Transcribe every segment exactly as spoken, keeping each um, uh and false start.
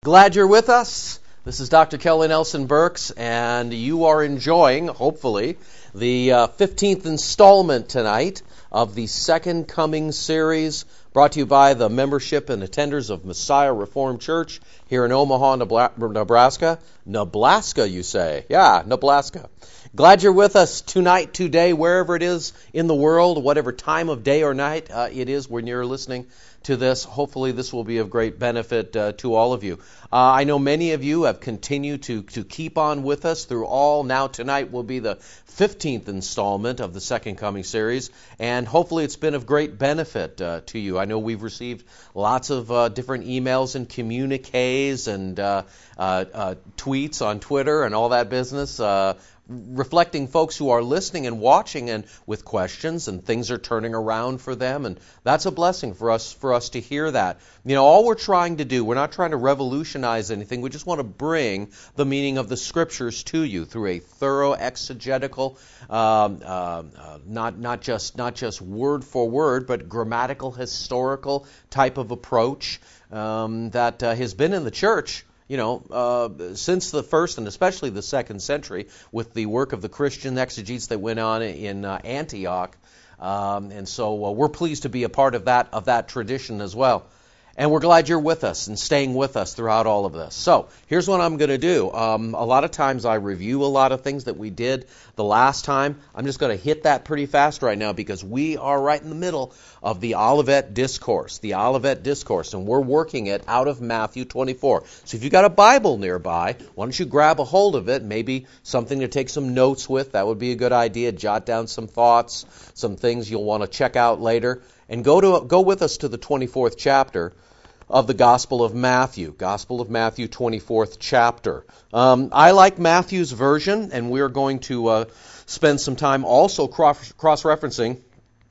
Glad you're with us. This is Doctor Kelly Nelson Burks, and you are enjoying, hopefully, the uh, fifteenth installment tonight of the Second Coming series, brought to you by the membership and attenders of Messiah Reformed Church here in Omaha, Nebraska. Nebraska, you say? Yeah, Nebraska. Glad you're with us tonight, today, wherever it is in the world, whatever time of day or night uh, it is when you're listening to this. Hopefully this will be of great benefit uh, to all of you. Uh, I know many of you have continued to, to keep on with us through all. Now tonight will be the fifteenth installment of the Second Coming series, and hopefully it's been of great benefit uh, to you. I know we've received lots of uh, different emails and communiques and uh, uh, uh, tweets on Twitter and all that business, uh, reflecting folks who are listening and watching and with questions, and things are turning around for them, and that's a blessing for us for us to hear that. You know, all we're trying to do, we're not trying to revolutionize anything. We just want to bring the meaning of the Scriptures to you through a thorough exegetical, um, uh, uh, not not just not just word for word, but grammatical, historical type of approach um, that uh, has been in the church, you know, uh, since the first and especially the second century, with the work of the Christian exegetes that went on in uh, Antioch, um, and so uh, we're pleased to be a part of that of that tradition as well. And we're glad you're with us and staying with us throughout all of this. So here's what I'm going to do. Um, a lot of times I review a lot of things that we did the last time. I'm just going to hit that pretty fast right now because we are right in the middle of the Olivet Discourse, the Olivet Discourse, and we're working it out of Matthew twenty-four. So if you've got a Bible nearby, why don't you grab a hold of it, maybe something to take some notes with. That would be a good idea. Jot down some thoughts, some things you'll want to check out later, and go to go with us to the twenty-fourth chapter of the Gospel of Matthew, Gospel of Matthew, twenty-fourth chapter. Um, I like Matthew's version, and we're going to uh, spend some time also cross- cross-referencing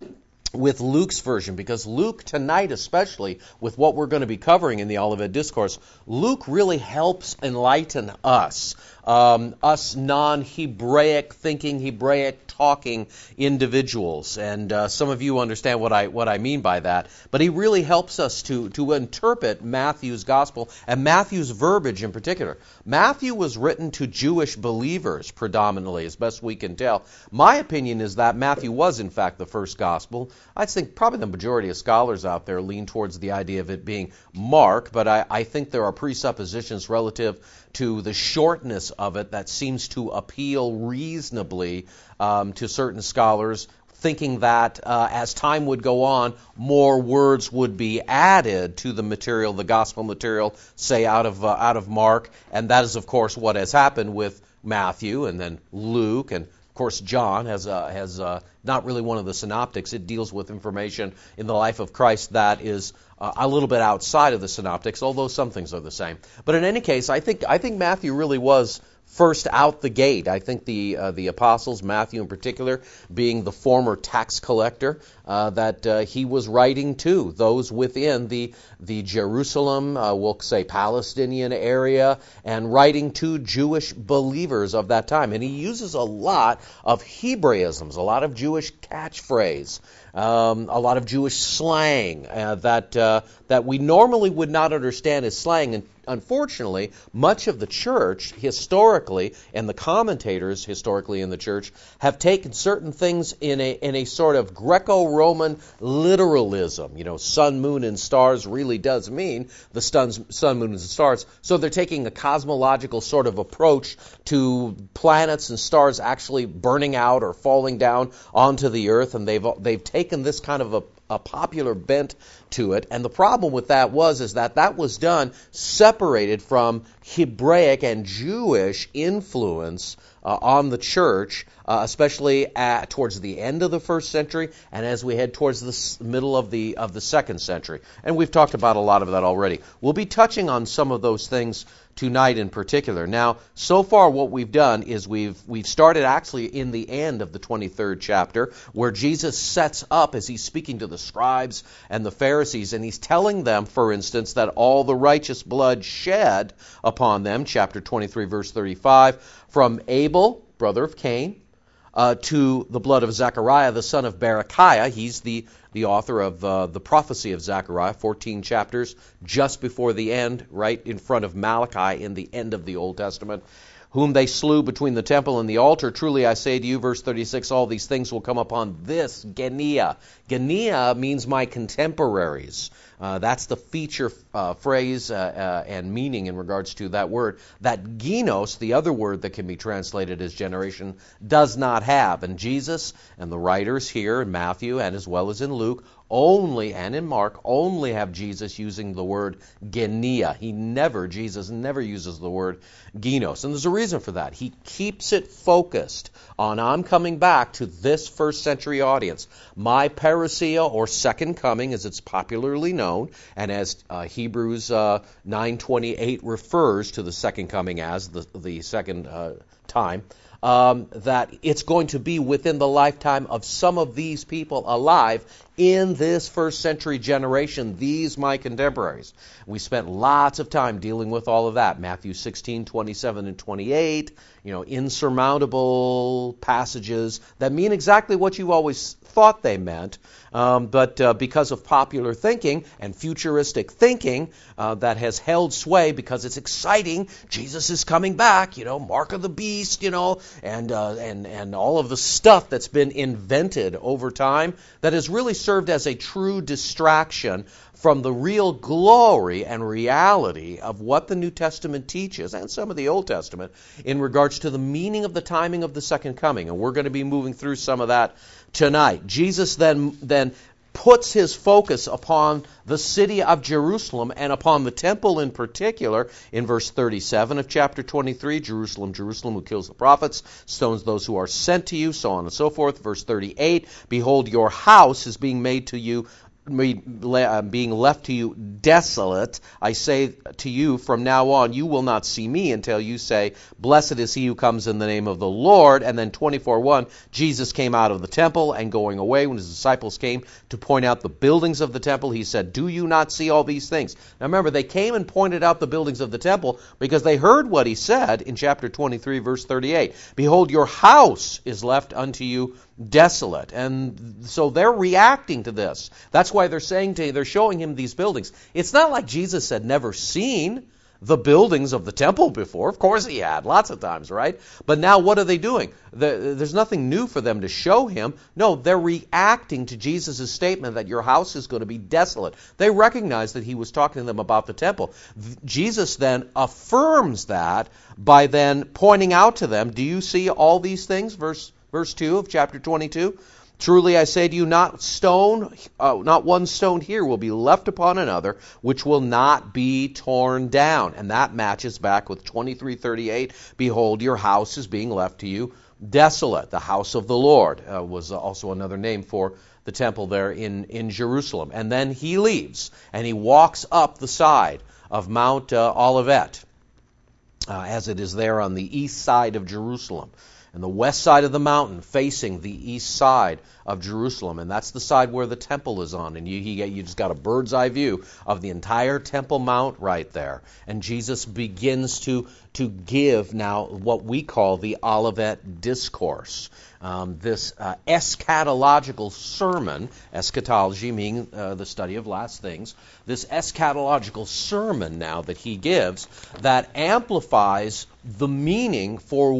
with Luke's version, because Luke tonight, especially with what we're going to be covering in the Olivet Discourse, Luke really helps enlighten us, um, us non-Hebraic thinking, Hebraic talking individuals. And uh, some of you understand what I what I mean by that. But he really helps us to, to interpret Matthew's gospel and Matthew's verbiage in particular. Matthew was written to Jewish believers predominantly, as best we can tell. My opinion is that Matthew was, in fact, the first gospel. I think probably the majority of scholars out there lean towards the idea of it being Mark, but I, I think there are presuppositions relative to the shortness of it that seems to appeal reasonably um, to certain scholars, thinking that uh, as time would go on, more words would be added to the material, the gospel material, say out of uh, out of Mark, and that is, of course, what has happened with Matthew and then Luke, and of course John has uh, has uh, not really one of the synoptics. It deals with information in the life of Christ that is uh, a little bit outside of the synoptics, although some things are the same. But in any case, I think I think Matthew really was first out the gate. I think the uh, the apostles, Matthew in particular, being the former tax collector, uh, that uh, he was writing to those within the the Jerusalem, uh, we'll say Palestinian area, and writing to Jewish believers of that time. And he uses a lot of Hebraisms, a lot of Jewish catchphrase, um, a lot of Jewish slang uh, that uh, that we normally would not understand as slang. And unfortunately, much of the church historically, and the commentators historically in the church, have taken certain things in a in a sort of Greco-Roman literalism. You know, sun, moon, and stars really does mean the sun's, sun, moon, and stars. So they're taking a cosmological sort of approach to planets and stars actually burning out or falling down onto the earth, and they've they've taken this kind of a a popular bent to it. And the problem with that was is that that was done separated from Hebraic and Jewish influence uh, on the church, uh, especially at, towards the end of the first century and as we head towards the s- middle of the of the second century. And we've talked about a lot of that already. We'll be touching on some of those things tonight in particular. Now, so far what we've done is we've we've started actually in the end of the twenty-third chapter, where Jesus sets up as he's speaking to the scribes and the Pharisees, and he's telling them, for instance, that all the righteous blood shed upon them, chapter twenty-three, verse thirty-five, from Abel, brother of Cain, uh, to the blood of Zechariah, the son of Berechiah. He's the, the author of uh, the prophecy of Zechariah, fourteen chapters, just before the end, right in front of Malachi in the end of the Old Testament. Whom they slew between the temple and the altar. Truly I say to you, verse thirty-six, all these things will come upon this Genia. Genia means my contemporaries. Uh, that's the feature uh, phrase uh, uh, and meaning in regards to that word. That genos, the other word that can be translated as generation, does not have. And Jesus and the writers here in Matthew and as well as in Luke only, and in Mark, only have Jesus using the word genia. He never, Jesus never uses the word genos. And there's a reason for that. He keeps it focused on, I'm coming back to this first century audience. My parousia, or second coming, as it's popularly known, and as uh, Hebrews uh, nine twenty-eight refers to the second coming as, the, the second uh, time, Um, that it's going to be within the lifetime of some of these people alive in this first century generation, these my contemporaries. We spent lots of time dealing with all of that. Matthew sixteen, twenty-seven and twenty-eight, you know, insurmountable passages that mean exactly what you always thought they meant, um, but uh, because of popular thinking and futuristic thinking uh, that has held sway because it's exciting, Jesus is coming back, you know, mark of the beast, you know, and uh, and and all of the stuff that's been invented over time that has really served as a true distraction from the real glory and reality of what the New Testament teaches, and some of the Old Testament, in regards to the meaning of the timing of the second coming. And we're going to be moving through some of that tonight. Jesus then then puts his focus upon the city of Jerusalem and upon the temple in particular in verse thirty-seven of chapter twenty-three, Jerusalem, Jerusalem, who kills the prophets, stones those who are sent to you, so on and so forth. Verse thirty-eight, behold, your house is being made to you being left to you desolate. I say to you, from now on you will not see me until you say, blessed is he who comes in the name of the Lord. And then twenty-four one, Jesus came out of the temple, and going away, when his disciples came to point out the buildings of the temple, he said, do you not see all these things? Now remember, they came and pointed out the buildings of the temple because they heard what he said in chapter twenty-three, verse thirty-eight. Behold, your house is left unto you desolate. And so they're reacting to this. That's why they're saying to they're showing him these buildings. It's not like Jesus had never seen the buildings of the temple before. Of course he had, lots of times, right? But now what are they doing? There's nothing new for them to show him. No, they're reacting to Jesus' statement that your house is going to be desolate. They recognize that he was talking to them about the temple. Jesus then affirms that by then pointing out to them, do you see all these things? Verse Verse two of chapter twenty-two, truly I say to you, not stone, uh, not one stone here will be left upon another, which will not be torn down. And that matches back with twenty-three thirty-eight. Behold, your house is being left to you desolate. The house of the Lord uh, was also another name for the temple there in, in Jerusalem. And then he leaves, and he walks up the side of Mount uh, Olivet, uh, as it is there on the east side of Jerusalem. And the west side of the mountain facing the east side of Jerusalem. And that's the side where the temple is on. And you, you, you just got a bird's eye view of the entire Temple Mount right there. And Jesus begins to, to give now what we call the Olivet Discourse. Um, this uh, eschatological sermon, eschatology meaning uh, the study of last things, this eschatological sermon now that he gives that amplifies the meaning for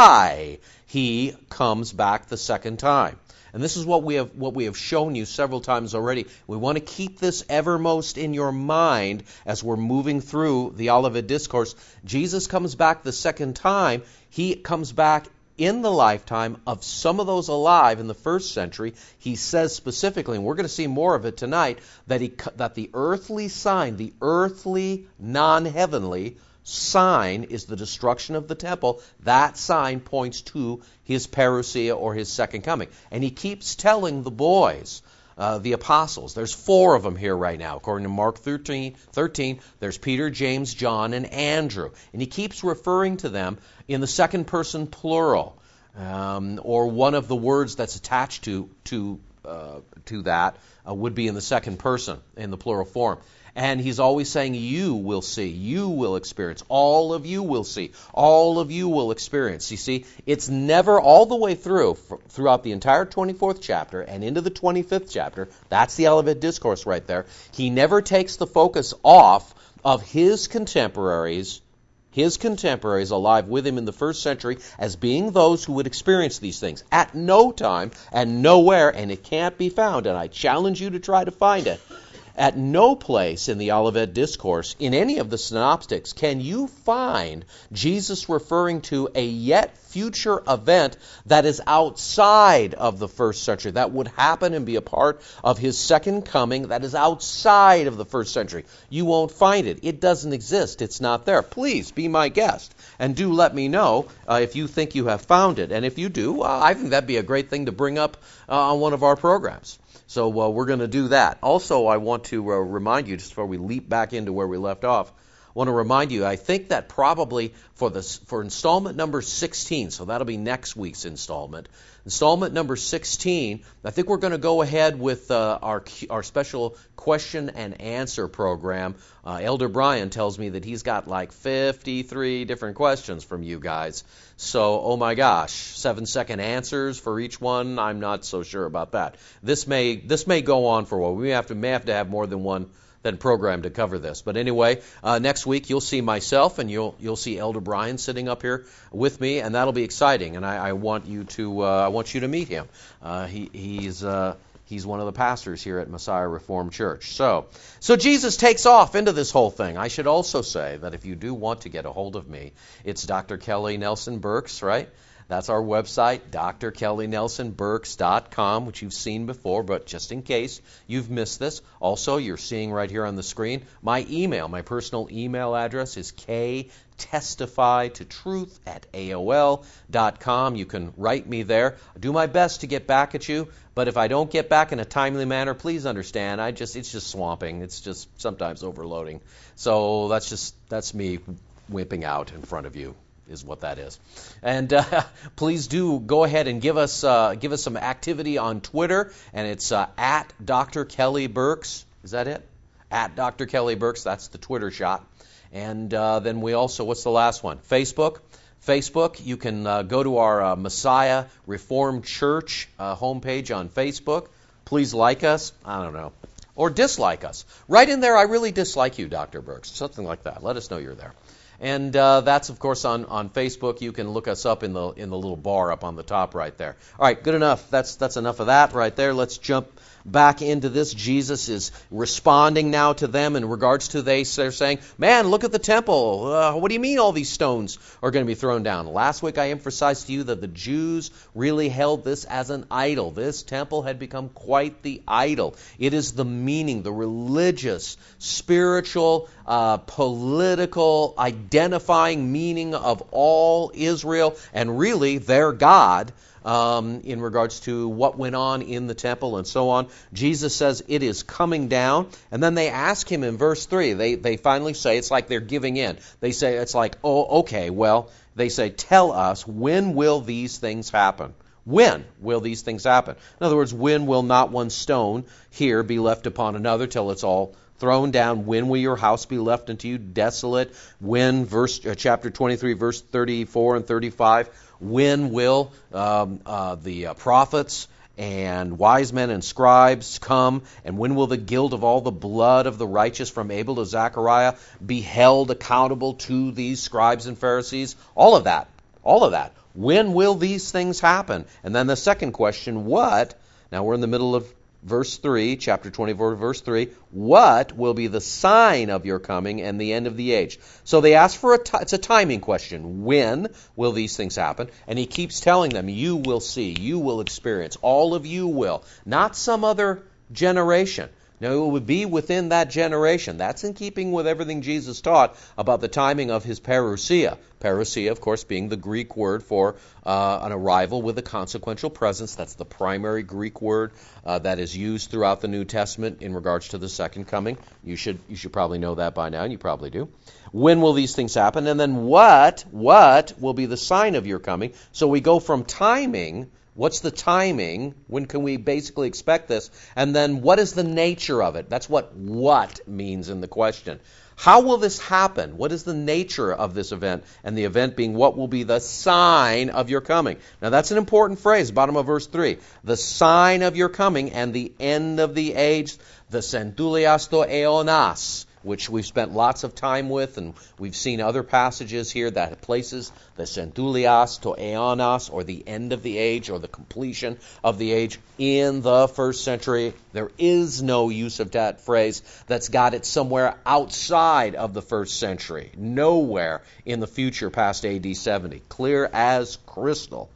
why he comes back the second time. And this is what we have what we have shown you several times already. We want to keep this evermost in your mind as we're moving through the Olivet Discourse. Jesus comes back the second time. He comes back in the lifetime of some of those alive in the first century. He says specifically, and we're going to see more of it tonight, that he that the earthly sign, the earthly non-heavenly sign is the destruction of the temple. That sign points to his parousia or his second coming. And he keeps telling the boys, uh, the apostles, there's four of them here right now. According to Mark thirteen, thirteen, there's Peter, James, John, and Andrew. And he keeps referring to them in the second person plural, um, or one of the words that's attached to to uh, to that uh, would be in the second person in the plural form. And he's always saying, you will see, you will experience, all of you will see, all of you will experience. You see, it's never all the way through, throughout the entire twenty-fourth chapter and into the twenty-fifth chapter, that's the Olivet Discourse right there, he never takes the focus off of his contemporaries, his contemporaries alive with him in the first century as being those who would experience these things. At no time and nowhere, and it can't be found, and I challenge you to try to find it, at no place in the Olivet Discourse, in any of the synoptics, can you find Jesus referring to a yet future event that is outside of the first century, that would happen and be a part of his second coming, that is outside of the first century. You won't find it. It doesn't exist. It's not there. Please be my guest, and do let me know uh, if you think you have found it. And if you do, uh, I think that'd be a great thing to bring up uh, on one of our programs. So uh, we're going to do that. Also, I want to uh, remind you, just before we leap back into where we left off, I want to remind you, I think that probably for the for installment number sixteen, so that'll be next week's installment, installment number sixteen, I think we're going to go ahead with uh, our our special question and answer program. Uh, Elder Brian tells me that he's got like fifty-three different questions from you guys. So, oh my gosh, seven-second answers for each one. I'm not so sure about that. This may this may go on for a while. We may have to may have to have more than one than program to cover this. But anyway, uh, next week you'll see myself and you'll you'll see Elder Brian sitting up here with me, and that'll be exciting. And I, I want you to uh, I want you to meet him. Uh, he he's. Uh, He's one of the pastors here at Messiah Reformed Church. So, so Jesus takes off into this whole thing. I should also say that if you do want to get a hold of me, it's Doctor Kelly Nelson Burks, right? That's our website, D R Kelly Nelson Burks dot com, which you've seen before, but just in case you've missed this. Also, you're seeing right here on the screen, my email, my personal email address is k testify to truth at A O L dot com. You can write me there. I do my best to get back at you, but if I don't get back in a timely manner, please understand. I just it's just swamping. It's just sometimes overloading. So that's just that's me wimping out in front of you, is what that is. And uh, please do go ahead and give us uh, give us some activity on Twitter, and it's uh, at Doctor Kelly Burks. Is that it? At Doctor Kelly Burks. That's the Twitter shot. And uh, then we also, what's the last one? Facebook. Facebook, you can uh, go to our uh, Messiah Reformed Church uh, homepage on Facebook. Please like us. I don't know. Or dislike us. Right in there, I really dislike you, Doctor Burks. Something like that. Let us know you're there. And uh, that's, of course, on, on Facebook. You can look us up in the in the little bar up on the top right there. All right, good enough. That's that's enough of that right there. Let's jump back into this. Jesus is responding now to them in regards to they, they're saying, man, look at the temple. Uh, what do you mean all these stones are going to be thrown down? Last week I emphasized to you that the Jews really held this as an idol. This temple had become quite the idol. It is the meaning, the religious, spiritual, uh, political, identifying meaning of all Israel and really their God. Um, in regards to what went on in the temple and so on. Jesus says it is coming down. And then they ask him in verse three. They, they finally say, it's like they're giving in. They say, it's like, oh, okay, well, they say, tell us, when will these things happen? When will these things happen? In other words, when will not one stone here be left upon another till it's all thrown down? When will your house be left unto you desolate? When, verse uh, chapter twenty-three, verse thirty-four and thirty-five, when will um, uh, the uh, prophets and wise men and scribes come? And when will the guilt of all the blood of the righteous from Abel to Zechariah be held accountable to these scribes and Pharisees? All of that. All of that. When will these things happen? And then the second question, what? Now we're in the middle of verse three, chapter twenty-four, verse three. What will be the sign of your coming and the end of the age? So they ask for a, t- it's a timing question. When will these things happen? And he keeps telling them, you will see, you will experience, all of you will. Not some other generation. No, it would be within that generation. That's in keeping with everything Jesus taught about the timing of his parousia. Parousia, of course, being the Greek word for uh, an arrival with a consequential presence. That's the primary Greek word uh, that is used throughout the New Testament in regards to the second coming. You should you should probably know that by now, and you probably do. When will these things happen? And then what, what will be the sign of your coming? So we go from timing, What's the timing? When can we basically expect this? And then what is the nature of it? That's what what means in the question. How will this happen? What is the nature of this event? And the event being, what will be the sign of your coming? Now that's an important phrase, bottom of verse three. The sign of your coming and the end of the age, the centulias to aeonas, which we've spent lots of time with, and we've seen other passages here that places the centulias to aeonas, or the end of the age, or the completion of the age, in the first century. There is no use of that phrase that's got it somewhere outside of the first century. Nowhere in the future past A D seventy. Clear as crystal.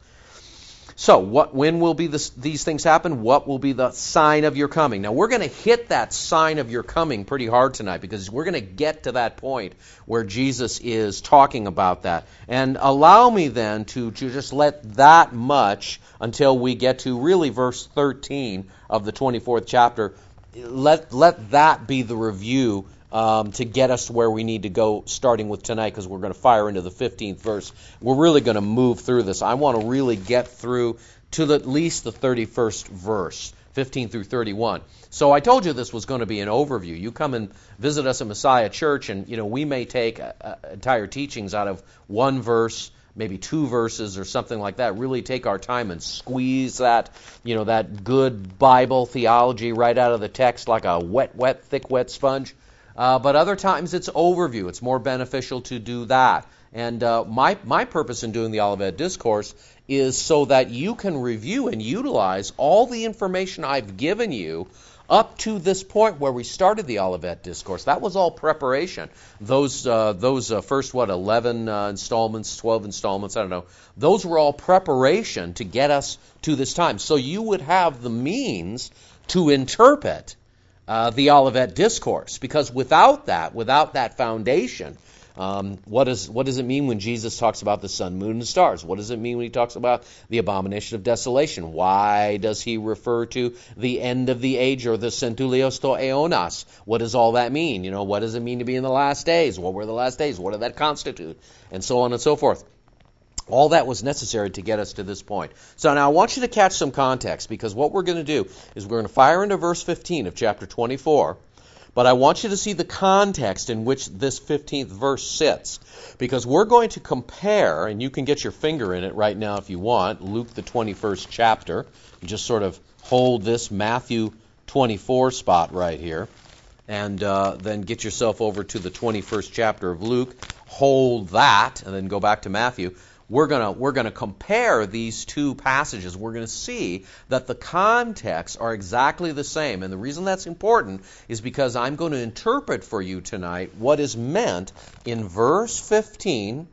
So, what, when will be this, these things happen? What will be the sign of your coming? Now, we're going to hit that sign of your coming pretty hard tonight, because we're going to get to that point where Jesus is talking about that. And allow me then to, to just let that much, until we get to really verse thirteen of the twenty-fourth chapter, let, let that be the review Um, to get us to where we need to go, starting with tonight, because we're going to fire into the fifteenth verse. We're really going to move through this. I want to really get through to the, at least the thirty-first verse, fifteen through thirty-one. So I told you this was going to be an overview. You come and visit us at Messiah Church, and you know we may take uh, uh, entire teachings out of one verse, maybe two verses or something like that. Really take our time and squeeze that, you know, that good Bible theology right out of the text like a wet, wet, thick, wet sponge. Uh, but other times it's overview. It's more beneficial to do that. And uh, my my purpose in doing the Olivet Discourse is so that you can review and utilize all the information I've given you up to this point where we started the Olivet Discourse. That was all preparation. Those uh, those uh, first, what, eleven uh, installments, twelve installments, I don't know. Those were all preparation to get us to this time. So you would have the means to interpret Uh, the Olivet Discourse, because without that, without that foundation, um, what does what does it mean when Jesus talks about the sun, moon, and stars? What does it mean when he talks about the abomination of desolation? Why does he refer to the end of the age, or the centulios to aeonas? What does all that mean? You know, what does it mean to be in the last days? What were the last days? What did that constitute? And so on and so forth. All that was necessary to get us to this point. So now I want you to catch some context, because what we're going to do is we're going to fire into verse fifteen of chapter twenty-four, but I want you to see the context in which this fifteenth verse sits, because we're going to compare, and you can get your finger in it right now if you want, Luke the twenty-first chapter. You just sort of hold this Matthew twenty-four spot right here, and uh, then get yourself over to the twenty-first chapter of Luke, hold that, and then go back to Matthew. We're going we're going to compare these two passages. We're going to see that the contexts are exactly the same. And the reason that's important is because I'm going to interpret for you tonight what is meant in verse fifteen.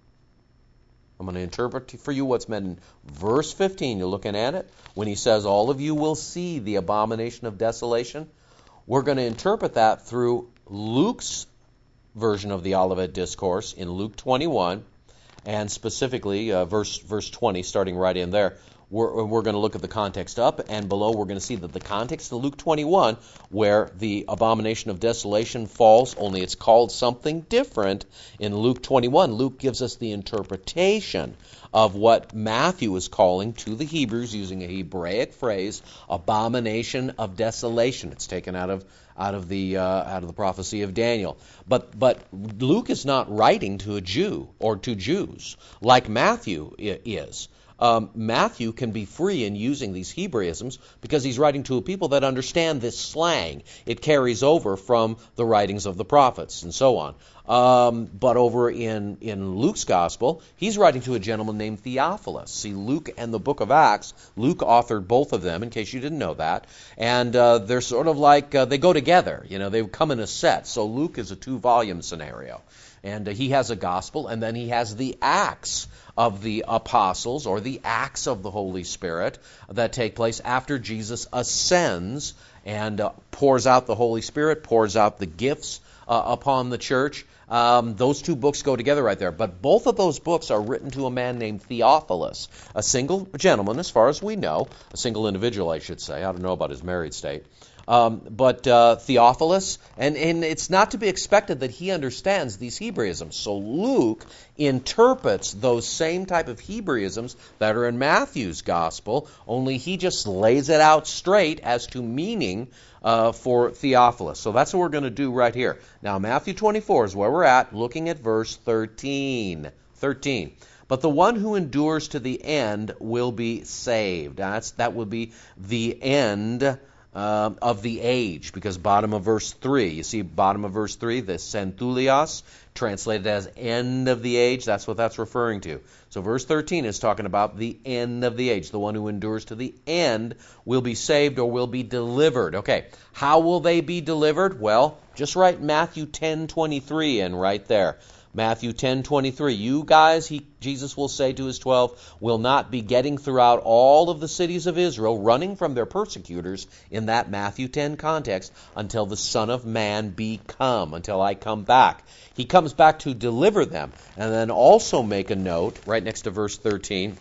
I'm going to interpret for you what's meant in verse fifteen. You're looking at it. When he says, all of you will see the abomination of desolation. We're going to interpret that through Luke's version of the Olivet Discourse in Luke twenty-one. And specifically, uh, verse verse twenty, starting right in there, we're, we're going to look at the context up and below. We're going to see that the context of Luke twenty-one, where the abomination of desolation falls, only it's called something different in Luke twenty-one. Luke gives us the interpretation of what Matthew is calling to the Hebrews, using a Hebraic phrase, abomination of desolation. It's taken out of out of the uh, out of the prophecy of Daniel. But but Luke is not writing to a Jew or to Jews like Matthew is. Um, Matthew can be free in using these Hebraisms because he's writing to a people that understand this slang. It carries over from the writings of the prophets and so on. Um, but over in, in Luke's gospel, he's writing to a gentleman named Theophilus. See, Luke and the book of Acts, Luke authored both of them, in case you didn't know that. And uh, they're sort of like, uh, they go together. You know, they come in a set. So Luke is a two-volume scenario. And uh, he has a gospel, and then he has the Acts of the apostles, or the Acts of the Holy Spirit, that take place after Jesus ascends and uh, pours out the Holy Spirit, pours out the gifts uh, upon the church. Um, those two books go together right there. But both of those books are written to a man named Theophilus, a single gentleman, as far as we know, a single individual, I should say. I don't know about his married state. Um, but uh, Theophilus, and, and it's not to be expected that he understands these Hebraisms. So Luke interprets those same type of Hebraisms that are in Matthew's gospel, only he just lays it out straight as to meaning uh, for Theophilus. So that's what we're going to do right here. Now, Matthew twenty-four is where we're at, looking at verse thirteen. thirteen. But the one who endures to the end will be saved. That's, that will be the end Uh, of the age, because bottom of verse three, you see bottom of verse three, the centulios, translated as end of the age, that's what that's referring to. So verse thirteen is talking about the end of the age. The one who endures to the end will be saved or will be delivered. Okay, how will they be delivered? Well, just write Matthew ten twenty-three in right there. Matthew ten twenty-three. You guys, he, Jesus will say to his twelve, will not be getting throughout all of the cities of Israel, running from their persecutors in that Matthew ten context, until the Son of Man be come, until I come back. He comes back to deliver them. And then also make a note, right next to verse thirteen,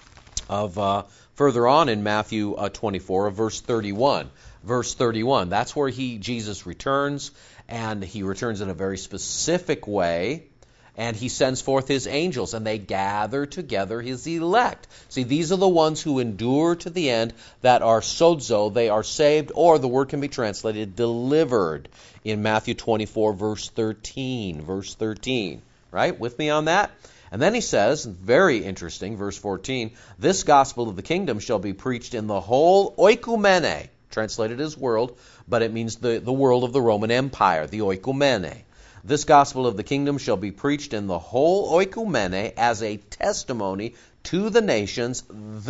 of uh, further on in Matthew uh, twenty-four, of verse thirty-one. Verse thirty-one, that's where he, Jesus, returns, and he returns in a very specific way. And he sends forth his angels, and they gather together his elect. See, these are the ones who endure to the end, that are sozo, they are saved, or the word can be translated delivered in Matthew twenty-four, verse thirteen. Verse thirteen, right? With me on that? And then he says, very interesting, verse fourteen, this gospel of the kingdom shall be preached in the whole oikumene, translated as world, but it means the, the world of the Roman Empire, the oikumene. This gospel of the kingdom shall be preached in the whole oikumene as a testimony to the nations.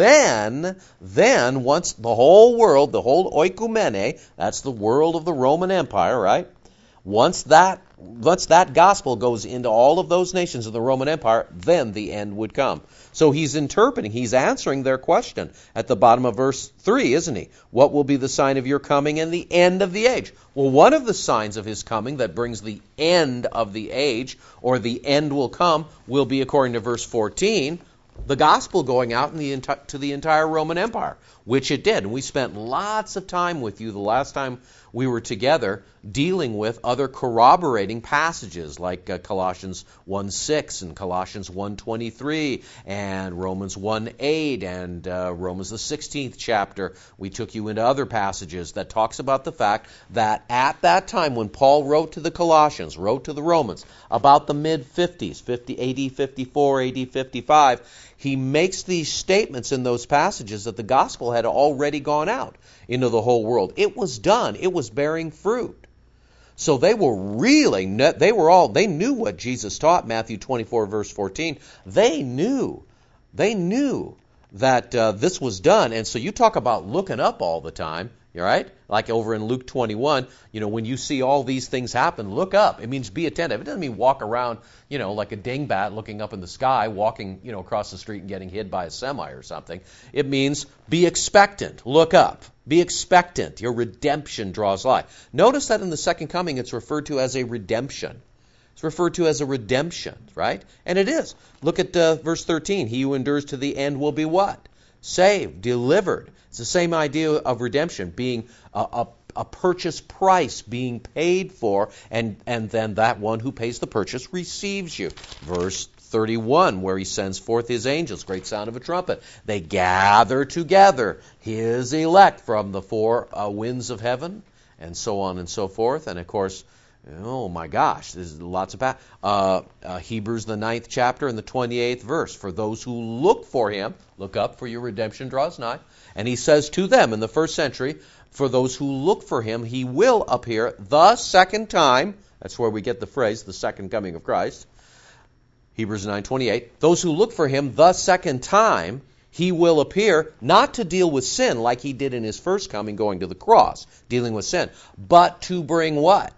Then, then, once the whole world, the whole oikumene, that's the world of the Roman Empire, right? Once that, once that gospel goes into all of those nations of the Roman Empire, then the end would come. So he's interpreting, he's answering their question at the bottom of verse three, isn't he? What will be the sign of your coming and the end of the age? Well, one of the signs of his coming that brings the end of the age, or the end will come, will be, according to verse fourteen, the gospel going out in the enti- to the entire Roman Empire, which it did. And we spent lots of time with you the last time we were together dealing with other corroborating passages like uh, Colossians one six and Colossians one twenty-three and Romans one eight and uh, Romans the sixteenth chapter. We took you into other passages that talks about the fact that at that time when Paul wrote to the Colossians, wrote to the Romans about the mid-fifties, fifty, A D fifty-four, A D fifty-five, he makes these statements in those passages that the gospel had already gone out into the whole world. It was done. It was bearing fruit. So they were really, they were all, they knew what Jesus taught, Matthew twenty-four, verse fourteen. They knew, they knew that uh, this was done. And so you talk about looking up all the time, right? Like over in Luke twenty-one, you know, when you see all these things happen, look up. It means be attentive. It doesn't mean walk around, you know, like a dingbat looking up in the sky, walking, you know, across the street and getting hit by a semi or something. It means be expectant. Look up. Be expectant. Your redemption draws nigh. Notice that in the second coming, it's referred to as a redemption. It's referred to as a redemption, right? And it is. Look at uh, verse thirteen. He who endures to the end will be what? Saved, delivered. It's the same idea of redemption, being a, a, a purchase price being paid for, and, and then that one who pays the purchase receives you. Verse thirty-one, where he sends forth his angels, great sound of a trumpet. They gather together his elect from the four uh, winds of heaven, and so on and so forth. And of course, oh my gosh, there's lots of pa- uh, uh, Hebrews, the ninth chapter and the twenty-eighth verse. For those who look for him, look up, for your redemption draws nigh. And he says to them in the first century, for those who look for him, he will appear the second time. That's where we get the phrase, the second coming of Christ. Hebrews nine twenty-eight. Those who look for him the second time, he will appear, not to deal with sin like he did in his first coming, going to the cross, dealing with sin, but to bring what?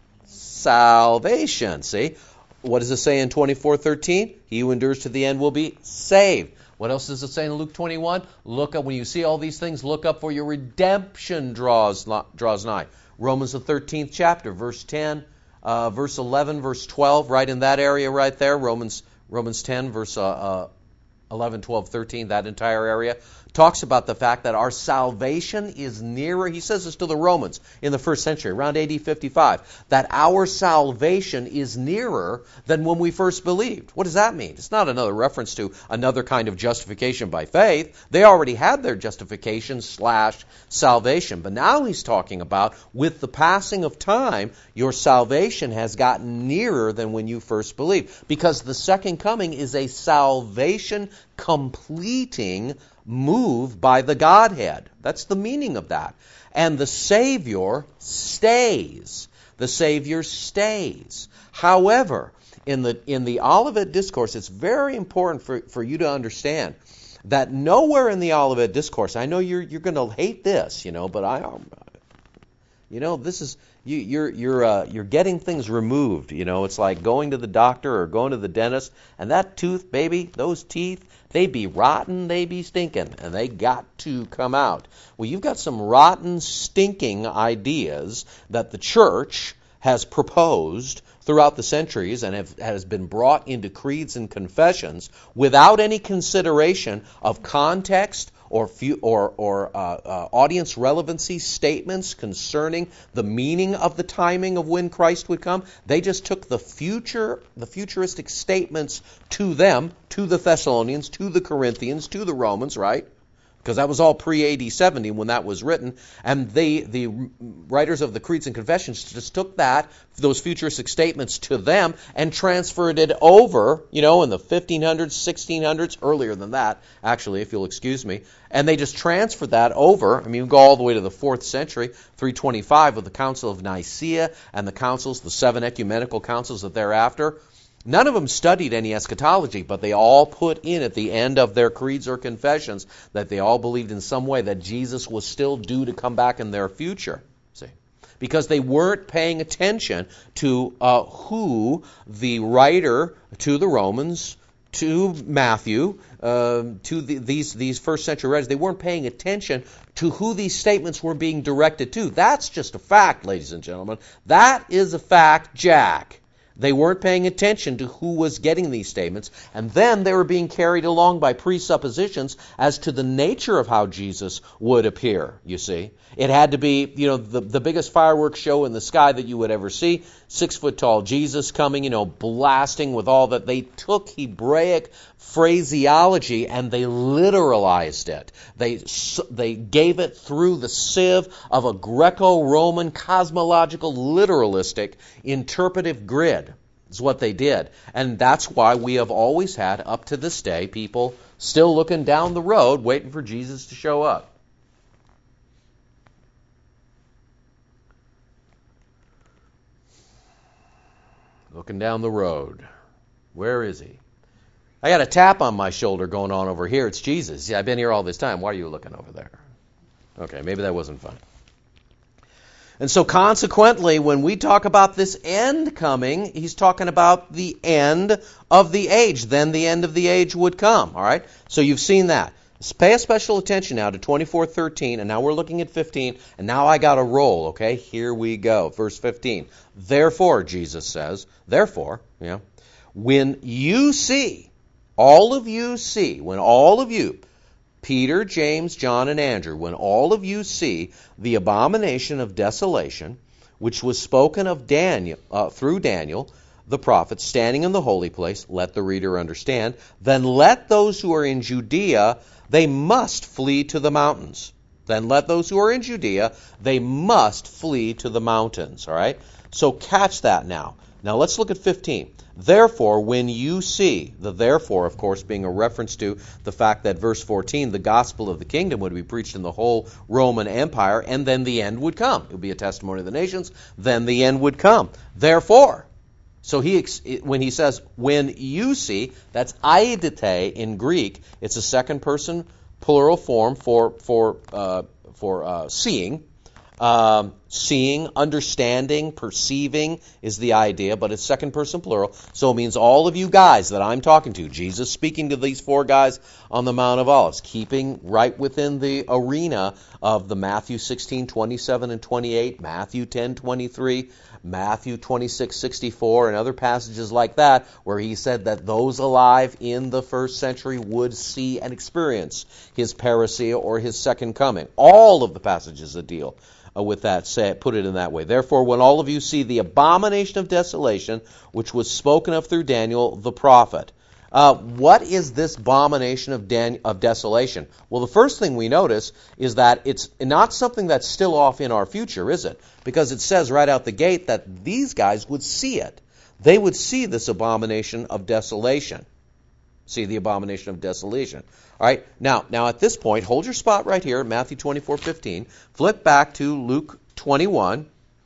Salvation. See? What does it say in twenty-four thirteen? He who endures to the end will be saved. What else does it say in Luke twenty-one? Look up, when you see all these things, look up, for your redemption draws, draws nigh. Romans the thirteenth chapter, verse ten, uh, verse eleven, verse twelve, right in that area right there. Romans Romans ten, verse uh, uh, eleven, twelve, thirteen, that entire area. talks about the fact that our salvation is nearer. He says this to the Romans in the first century, around A D fifty-five, that our salvation is nearer than when we first believed. What does that mean? It's not another reference to another kind of justification by faith. They already had their justification slash salvation. But now he's talking about, with the passing of time, your salvation has gotten nearer than when you first believed. Because the second coming is a salvation completing move by the Godhead. That's the meaning of that. And the Savior stays. The Savior stays. However, in the in the Olivet Discourse, it's very important for, for you to understand that nowhere in the Olivet Discourse, I know you're you're going to hate this, you know, but I, you know, this is you, you're you're uh, you're getting things removed. You know, it's like going to the doctor or going to the dentist, and that tooth, baby, those teeth, they be rotten, they be stinking, and they got to come out. Well, you've got some rotten, stinking ideas that the church has proposed throughout the centuries and have, has been brought into creeds and confessions without any consideration of context or few, or, or uh, uh, audience relevancy statements concerning the meaning of the timing of when Christ would come. They just took the future, the futuristic statements to them, to the Thessalonians, to the Corinthians, to the Romans, right? Because that was all pre-A D seventy when that was written. And they, the writers of the Creeds and Confessions just took that, those futuristic statements to them and transferred it over, you know, in the fifteen hundreds, sixteen hundreds, earlier than that, actually, if you'll excuse me. And they just transferred that over. I mean, we go all the way to the fourth century, three twenty-five, with the Council of Nicaea and the councils, the seven ecumenical councils that thereafter. None of them studied any eschatology, but they all put in at the end of their creeds or confessions that they all believed in some way that Jesus was still due to come back in their future. See, because they weren't paying attention to uh, who the writer to the Romans, to Matthew, uh, to the, these these first century writers, they weren't paying attention to who these statements were being directed to. That's just a fact, ladies and gentlemen. That is a fact, Jack. They weren't paying attention to who was getting these statements, and then they were being carried along by presuppositions as to the nature of how Jesus would appear, you see. It had to be, you know, the, the biggest fireworks show in the sky that you would ever see, six-foot-tall Jesus coming, you know, blasting with all that. They took Hebraic phraseology and they literalized it. They, they gave it through the sieve of a Greco-Roman cosmological literalistic interpretive grid. Is what they did. And that's why we have always had, up to this day, people still looking down the road waiting for Jesus to show up. Looking down the road. Where is he? I got a tap on my shoulder going on over here. It's Jesus. Yeah, I've been here all this time. Why are you looking over there? Okay, maybe that wasn't fun. And so consequently, when we talk about this end coming, he's talking about the end of the age. Then the end of the age would come. All right? So you've seen that. Pay a special attention now to twenty-four thirteen, and now we're looking at fifteen, and now I got to roll, okay? Here we go. Verse fifteen. Therefore, Jesus says, therefore, you know, when you see, all of you see, when all of you, Peter, James, John, and Andrew, when all of you see the abomination of desolation, which was spoken of Daniel uh, through Daniel, the prophet, standing in the holy place, let the reader understand, then let those who are in Judea, they must flee to the mountains. Then let those who are in Judea, they must flee to the mountains. All right? So catch that now. Now let's look at fifteen. Therefore, when you see, the therefore, of course, being a reference to the fact that verse fourteen, the gospel of the kingdom would be preached in the whole Roman Empire, and then the end would come. It would be a testimony of the nations, then the end would come. Therefore, so he when he says, when you see, that's eidete in Greek. It's a second person plural form for for uh, for uh, seeing. Um, Seeing, understanding, perceiving is the idea, but it's second person plural. So it means all of you guys that I'm talking to, Jesus speaking to these four guys on the Mount of Olives, keeping right within the arena of the Matthew sixteen, twenty-seven and twenty-eight, Matthew ten, twenty-three, Matthew twenty-six, sixty-four, and other passages like that, where he said that those alive in the first century would see and experience his parousia or his second coming. All of the passages that deal Uh, with that, say, put it in that way. Therefore, when all of you see the abomination of desolation, which was spoken of through Daniel the prophet. Uh, what is this abomination of, Dan- of desolation? Well, the first thing we notice is that it's not something that's still off in our future, is it? Because it says right out the gate that these guys would see it. They would see this abomination of desolation. See the abomination of desolation. All right, now, now at this point, hold your spot right here, Matthew twenty-four fifteen. Flip back to Luke twenty-one.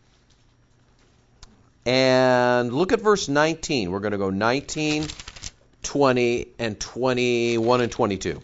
And look at verse nineteen. We're going to go nineteen, twenty, and twenty-one and twenty-two.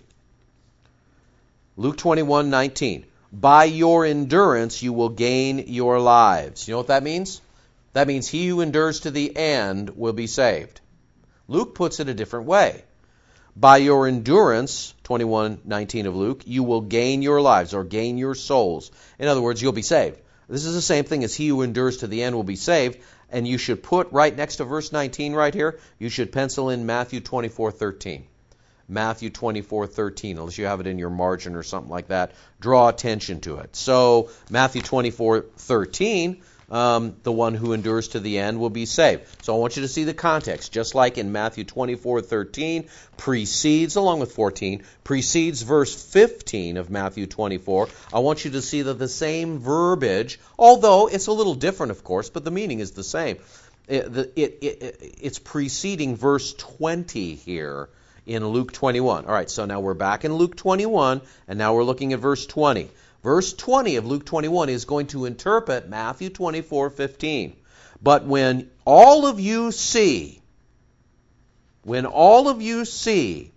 Luke twenty-one, nineteen. By your endurance you will gain your lives. You know what that means? That means he who endures to the end will be saved. Luke puts it a different way. By your endurance, twenty-one nineteen of Luke, you will gain your lives or gain your souls. In other words, you'll be saved. This is the same thing as he who endures to the end will be saved. And you should put right next to verse nineteen right here, you should pencil in Matthew twenty-four thirteen. Matthew twenty-four thirteen, unless you have it in your margin or something like that. Draw attention to it. So Matthew twenty-four thirteen, Um, the one who endures to the end will be saved. So I want you to see the context. Just like in Matthew twenty-four thirteen, precedes, along with fourteen, precedes verse fifteen of Matthew twenty-four. I want you to see that the same verbiage, although it's a little different, of course, but the meaning is the same. It, the, it, it, it's preceding verse twenty here in Luke twenty-one. All right, so now we're back in Luke twenty-one, and now we're looking at verse twenty. Verse twenty of Luke twenty-one is going to interpret Matthew twenty-four fifteen. But when all of you see, when all of you see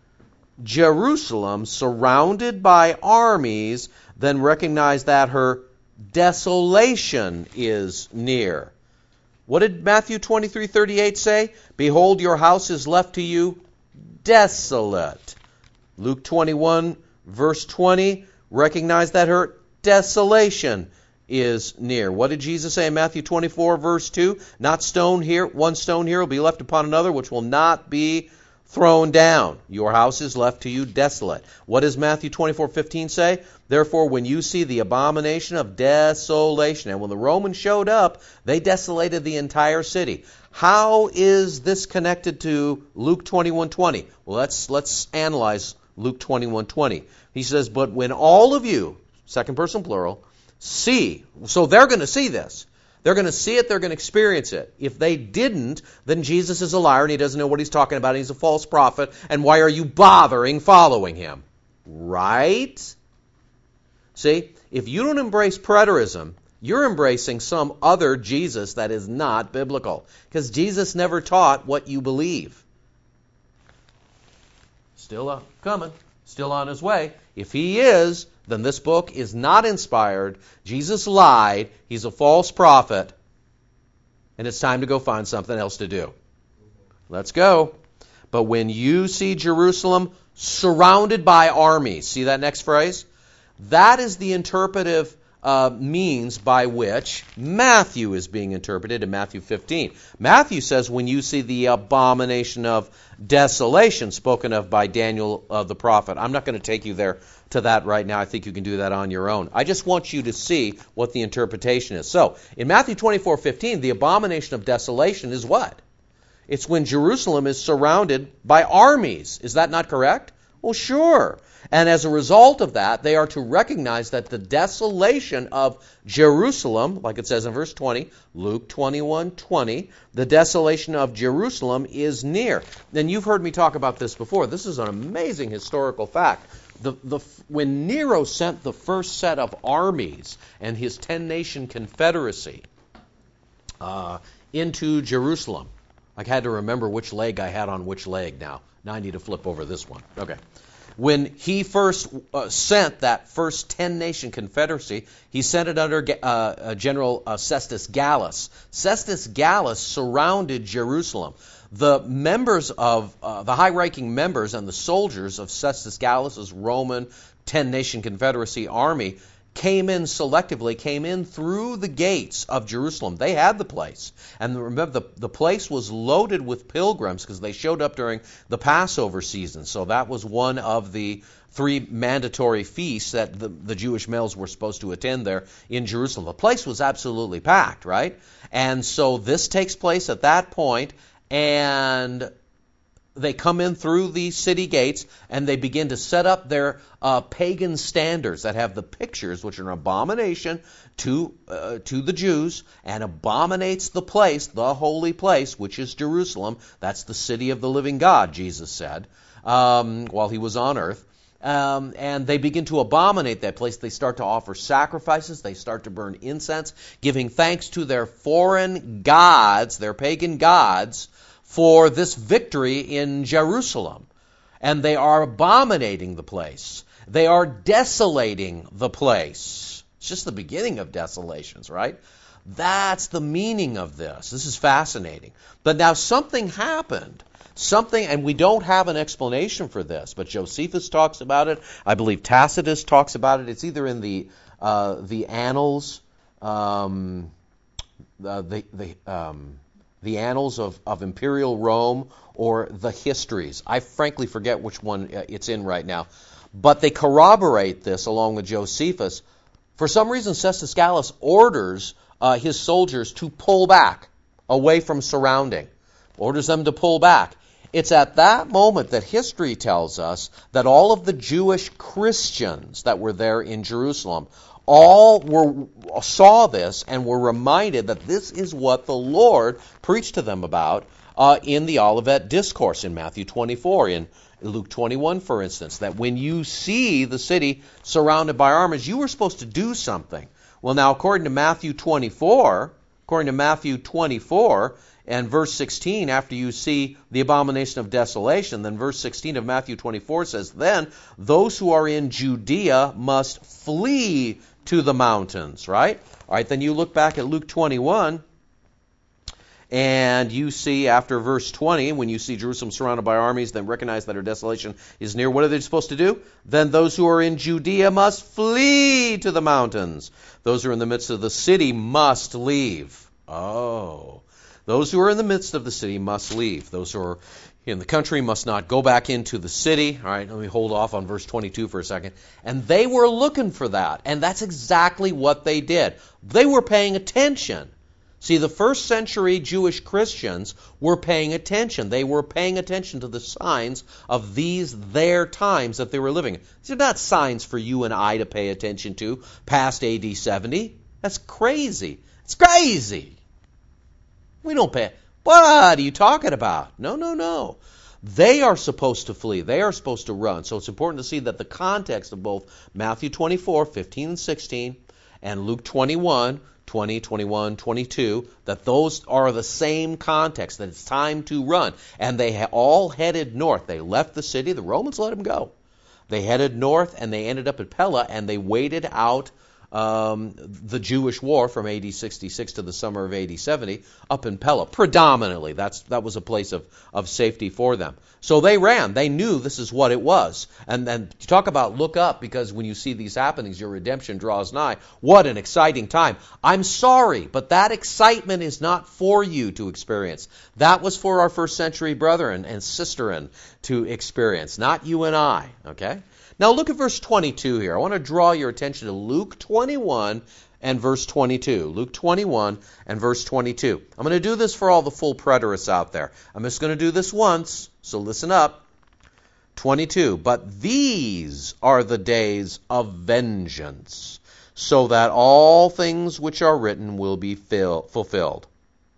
Jerusalem surrounded by armies, then recognize that her desolation is near. What did Matthew twenty-three thirty-eight say? Behold, your house is left to you desolate. Luke twenty-one, verse twenty, recognize that her desolation is near. What did Jesus say in Matthew twenty-four, verse two? Not stone here, one stone here will be left upon another, which will not be thrown down. Your house is left to you desolate. What does Matthew twenty-four fifteen say? Therefore, when you see the abomination of desolation, and when the Romans showed up, they desolated the entire city. How is this connected to Luke twenty-one twenty? Well, let's let's analyze Luke twenty-one twenty. He says, but when all of you, second person plural, see, so they're going to see this. They're going to see it, they're going to experience it. If they didn't, then Jesus is a liar and he doesn't know what he's talking about and he's a false prophet, and why are you bothering following him? Right? See, if you don't embrace preterism, you're embracing some other Jesus that is not biblical, because Jesus never taught what you believe. Still uh, coming, still on his way. If he is, then this book is not inspired. Jesus lied. He's a false prophet. And it's time to go find something else to do. Let's go. But when you see Jerusalem surrounded by armies, see that next phrase? That is the interpretive uh, means by which Matthew is being interpreted in Matthew fifteen. Matthew says when you see the abomination of desolation spoken of by Daniel uh, the prophet. I'm not going to take you there to that right now. I think you can do that on your own. I just want you to see what the interpretation is. So, in Matthew twenty-four fifteen, the abomination of desolation is what? It's when Jerusalem is surrounded by armies. Is that not correct? Well, sure. And as a result of that, they are to recognize that the desolation of Jerusalem, like it says in verse twenty, Luke twenty-one twenty, the desolation of Jerusalem is near. And you've heard me talk about this before. This is an amazing historical fact. The, the, when Nero sent the first set of armies and his ten-nation confederacy uh, into Jerusalem, I had to remember which leg I had on which leg now. Now I need to flip over this one. Okay. When he first uh, sent that first ten-nation confederacy, he sent it under uh, uh, General uh, Cestus Gallus. Cestus Gallus surrounded Jerusalem. The members of, uh, the high-ranking members and the soldiers of Cestus Gallus's Roman ten-nation confederacy army came in selectively, came in through the gates of Jerusalem. They had the place. And remember, the, the place was loaded with pilgrims because they showed up during the Passover season. So that was one of the three mandatory feasts that the, the Jewish males were supposed to attend there in Jerusalem. The place was absolutely packed, right? And so this takes place at that point, and they come in through the city gates, and they begin to set up their uh, pagan standards that have the pictures, which are an abomination to uh, to the Jews, and abominates the place, the holy place, which is Jerusalem. That's the city of the living God, Jesus said, um, while he was on earth. Um, and they begin to abominate that place. They start to offer sacrifices. They start to burn incense, giving thanks to their foreign gods, their pagan gods, for this victory in Jerusalem. And they are abominating the place. They are desolating the place. It's just the beginning of desolations, right? That's the meaning of this. This is fascinating. But now something happened. Something, and we don't have an explanation for this, but Josephus talks about it. I believe Tacitus talks about it. It's either in the uh, the Annals, um, the the, the um, the Annals of, of Imperial Rome, or the Histories. I frankly forget which one it's in right now. But they corroborate this along with Josephus. For some reason, Cestus Gallus orders uh, his soldiers to pull back away from surrounding. Orders them to pull back. It's at that moment that history tells us that all of the Jewish Christians that were there in Jerusalem all were saw this and were reminded that this is what the Lord preached to them about uh, in the Olivet Discourse in Matthew twenty-four, in Luke twenty-one, for instance, that when you see the city surrounded by armies, you were supposed to do something. Well, now, according to Matthew twenty-four, according to Matthew twenty-four, and verse sixteen, after you see the abomination of desolation, then verse sixteen of Matthew twenty-four says, then those who are in Judea must flee to the mountains, right? All right, then you look back at Luke twenty-one, and you see after verse twenty, when you see Jerusalem surrounded by armies, then recognize that her desolation is near. What are they supposed to do? Then those who are in Judea must flee to the mountains. Those who are in the midst of the city must leave. Oh. Those who are in the midst of the city must leave. Those who are in the country must not go back into the city. All right, let me hold off on verse twenty-two for a second. And they were looking for that, and that's exactly what they did. They were paying attention. See, the first century Jewish Christians were paying attention. They were paying attention to the signs of these their times that they were living in. These are not signs for you and I to pay attention to past A D seventy. That's crazy. It's crazy. We don't pay. What are you talking about? No, no, no. They are supposed to flee. They are supposed to run. So it's important to see that the context of both Matthew twenty-four, fifteen and sixteen, and Luke twenty-one, twenty, twenty-one, twenty-two, that those are the same context, that it's time to run. And they all headed north. They left the city. The Romans let them go. They headed north, and they ended up at Pella, and they waited out Um, the Jewish war from A D sixty-six to the summer of A D seventy up in Pella. Predominantly, that's that was a place of, of safety for them. So they ran. They knew this is what it was. And then talk about look up, because when you see these happenings, your redemption draws nigh. What an exciting time. I'm sorry, but that excitement is not for you to experience. That was for our first century brethren and sisterin to experience, not you and I, okay? Now look at verse twenty-two here. I want to draw your attention to Luke twenty-one and verse twenty-two. Luke twenty-one and verse twenty-two. I'm going to do this for all the full preterists out there. I'm just going to do this once, so listen up. twenty-two. But these are the days of vengeance, so that all things which are written will be fill, fulfilled.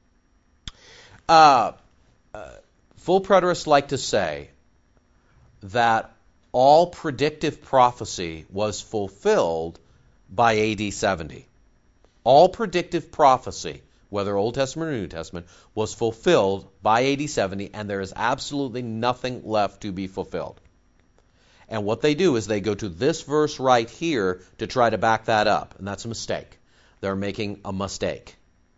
Uh, uh, full preterists like to say that all predictive prophecy was fulfilled by A D seventy. All predictive prophecy, whether Old Testament or New Testament, was fulfilled by A D seventy, and there is absolutely nothing left to be fulfilled. And what they do is they go to this verse right here to try to back that up. And that's a mistake. They're making a mistake.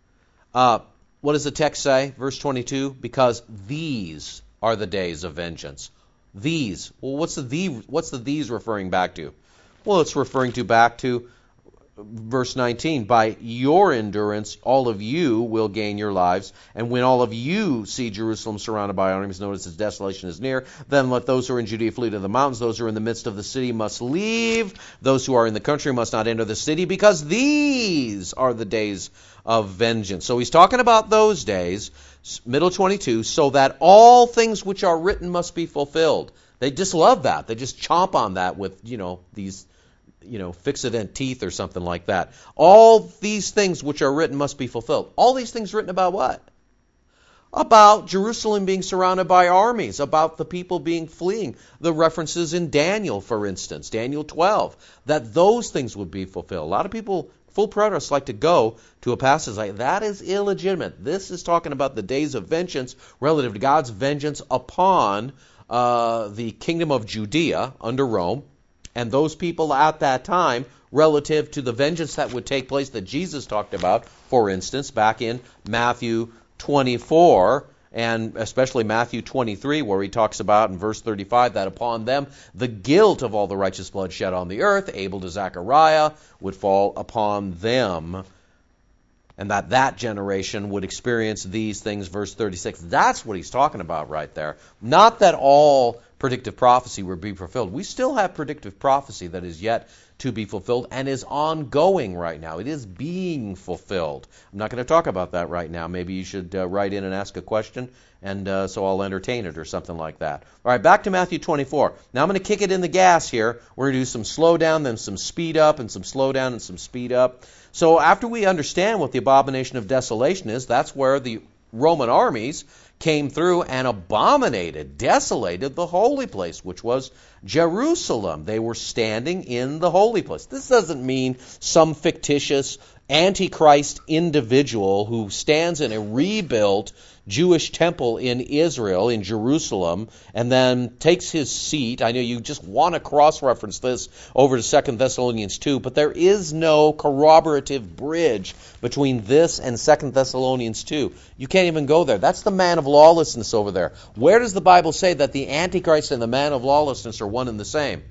Uh, what does the text say? Verse twenty-two, because these are the days of vengeance. These. Well, what's the, the what's the these referring back to? Well, it's referring to back to verse nineteen. By your endurance, all of you will gain your lives. And when all of you see Jerusalem surrounded by armies, notice its desolation is near, then let those who are in Judea flee to the mountains. Those who are in the midst of the city must leave. Those who are in the country must not enter the city, because these are the days of vengeance. So he's talking about those days, middle twenty-two, so that all things which are written must be fulfilled. They just love that. They just chomp on that with, you know, these, you know, fix-it-in teeth or something like that. All these things which are written must be fulfilled. All these things written about what? About Jerusalem being surrounded by armies, about the people being fleeing. The references in Daniel, for instance, Daniel twelve, that those things would be fulfilled. A lot of people, full preterists, like to go to a passage like that is illegitimate. This is talking about the days of vengeance relative to God's vengeance upon uh, the kingdom of Judea under Rome, and those people at that time relative to the vengeance that would take place that Jesus talked about, for instance, back in Matthew twenty-four, and especially Matthew twenty-three, where he talks about in verse thirty-five that upon them the guilt of all the righteous blood shed on the earth, Abel to Zechariah, would fall upon them, and that that generation would experience these things, verse thirty-six. That's what he's talking about right there. Not that all predictive prophecy will be fulfilled. We still have predictive prophecy that is yet to be fulfilled and is ongoing right now. It is being fulfilled. I'm not going to talk about that right now. Maybe you should uh, write in and ask a question, and uh, so I'll entertain it or something like that. All right, back to Matthew twenty-four. Now I'm going to kick it in the gas here. We're going to do some slow down, then some speed up, and some slow down and some speed up. So after we understand what the abomination of desolation is, that's where the Roman armies came through and abominated, desolated the holy place, which was Jerusalem. They were standing in the holy place. This doesn't mean some fictitious Antichrist individual who stands in a rebuilt Jewish temple in Israel, in Jerusalem, and then takes his seat. I know you just want to cross-reference this over to Second Thessalonians two, but there is no corroborative bridge between this and Second Thessalonians two. You can't even go there. That's the man of lawlessness over there. Where does the Bible say that the Antichrist and the man of lawlessness are one and the same?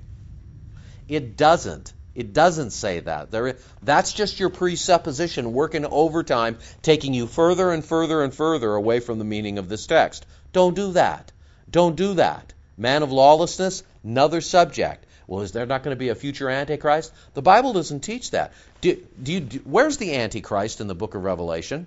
It doesn't. It doesn't say that. There, that's just your presupposition working overtime, taking you further and further and further away from the meaning of this text. Don't do that. Don't do that. Man of lawlessness, another subject. Well, is there not going to be a future Antichrist? The Bible doesn't teach that. Do, do you, do, where's the Antichrist in the book of Revelation?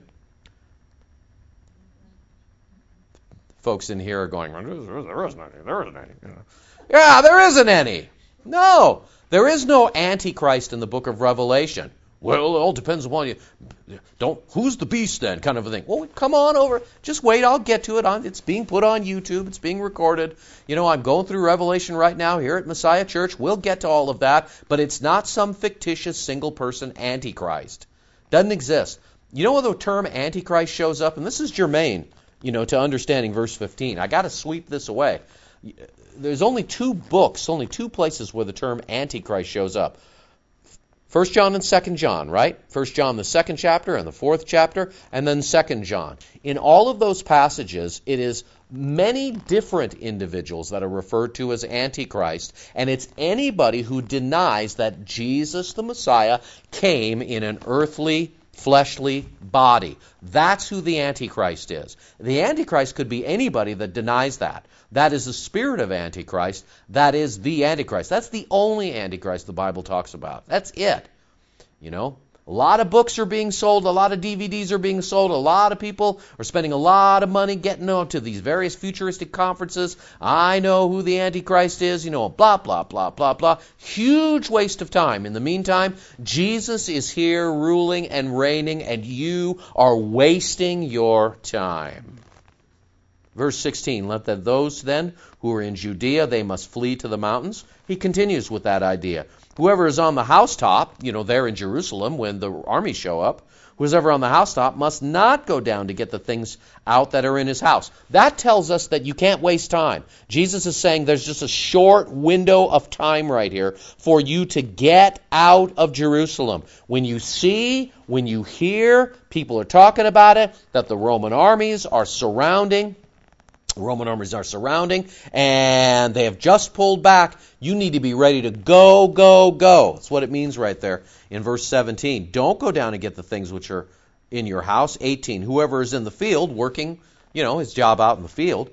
Folks in here are going, there isn't any. There isn't any. Yeah, there isn't any. No. There is no Antichrist in the book of Revelation. Well, it all depends upon you. Don't. Who's the beast then? Kind of a thing. Well, come on over. Just wait. I'll get to it. On. It's being put on YouTube. It's being recorded. You know, I'm going through Revelation right now here at Messiah Church. We'll get to all of that. But it's not some fictitious single-person Antichrist. Doesn't exist. You know where the term Antichrist shows up? And this is germane, you know, to understanding verse fifteen. I got to sweep this away. There's only two books, only two places where the term Antichrist shows up. First John and Second John, right? First John, the second chapter, and the fourth chapter, and then Second John. In all of those passages, it is many different individuals that are referred to as Antichrist, and it's anybody who denies that Jesus, the Messiah, came in an earthly, fleshly body. That's who the Antichrist is. The Antichrist could be anybody that denies that. That is the spirit of Antichrist. That is the Antichrist. That's the only Antichrist the Bible talks about. That's it. You know, a lot of books are being sold. A lot of D V Ds are being sold. A lot of people are spending a lot of money getting on to these various futuristic conferences. I know who the Antichrist is. You know, blah, blah, blah, blah, blah. Huge waste of time. In the meantime, Jesus is here ruling and reigning, and you are wasting your time. Verse sixteen, let that those then who are in Judea, they must flee to the mountains. He continues with that idea. Whoever is on the housetop, you know, there in Jerusalem when the armies show up, Who's ever on the housetop must not go down to get the things out that are in his house. That tells us that you can't waste time. Jesus is saying there's just a short window of time right here for you to get out of Jerusalem. When you see, when you hear, people are talking about it, that the Roman armies are surrounding, Roman armies are surrounding, and they have just pulled back. You need to be ready to go, go, go. That's what it means right there in verse seventeen. Don't go down and get the things which are in your house. eighteen. Whoever is in the field working, you know, his job out in the field,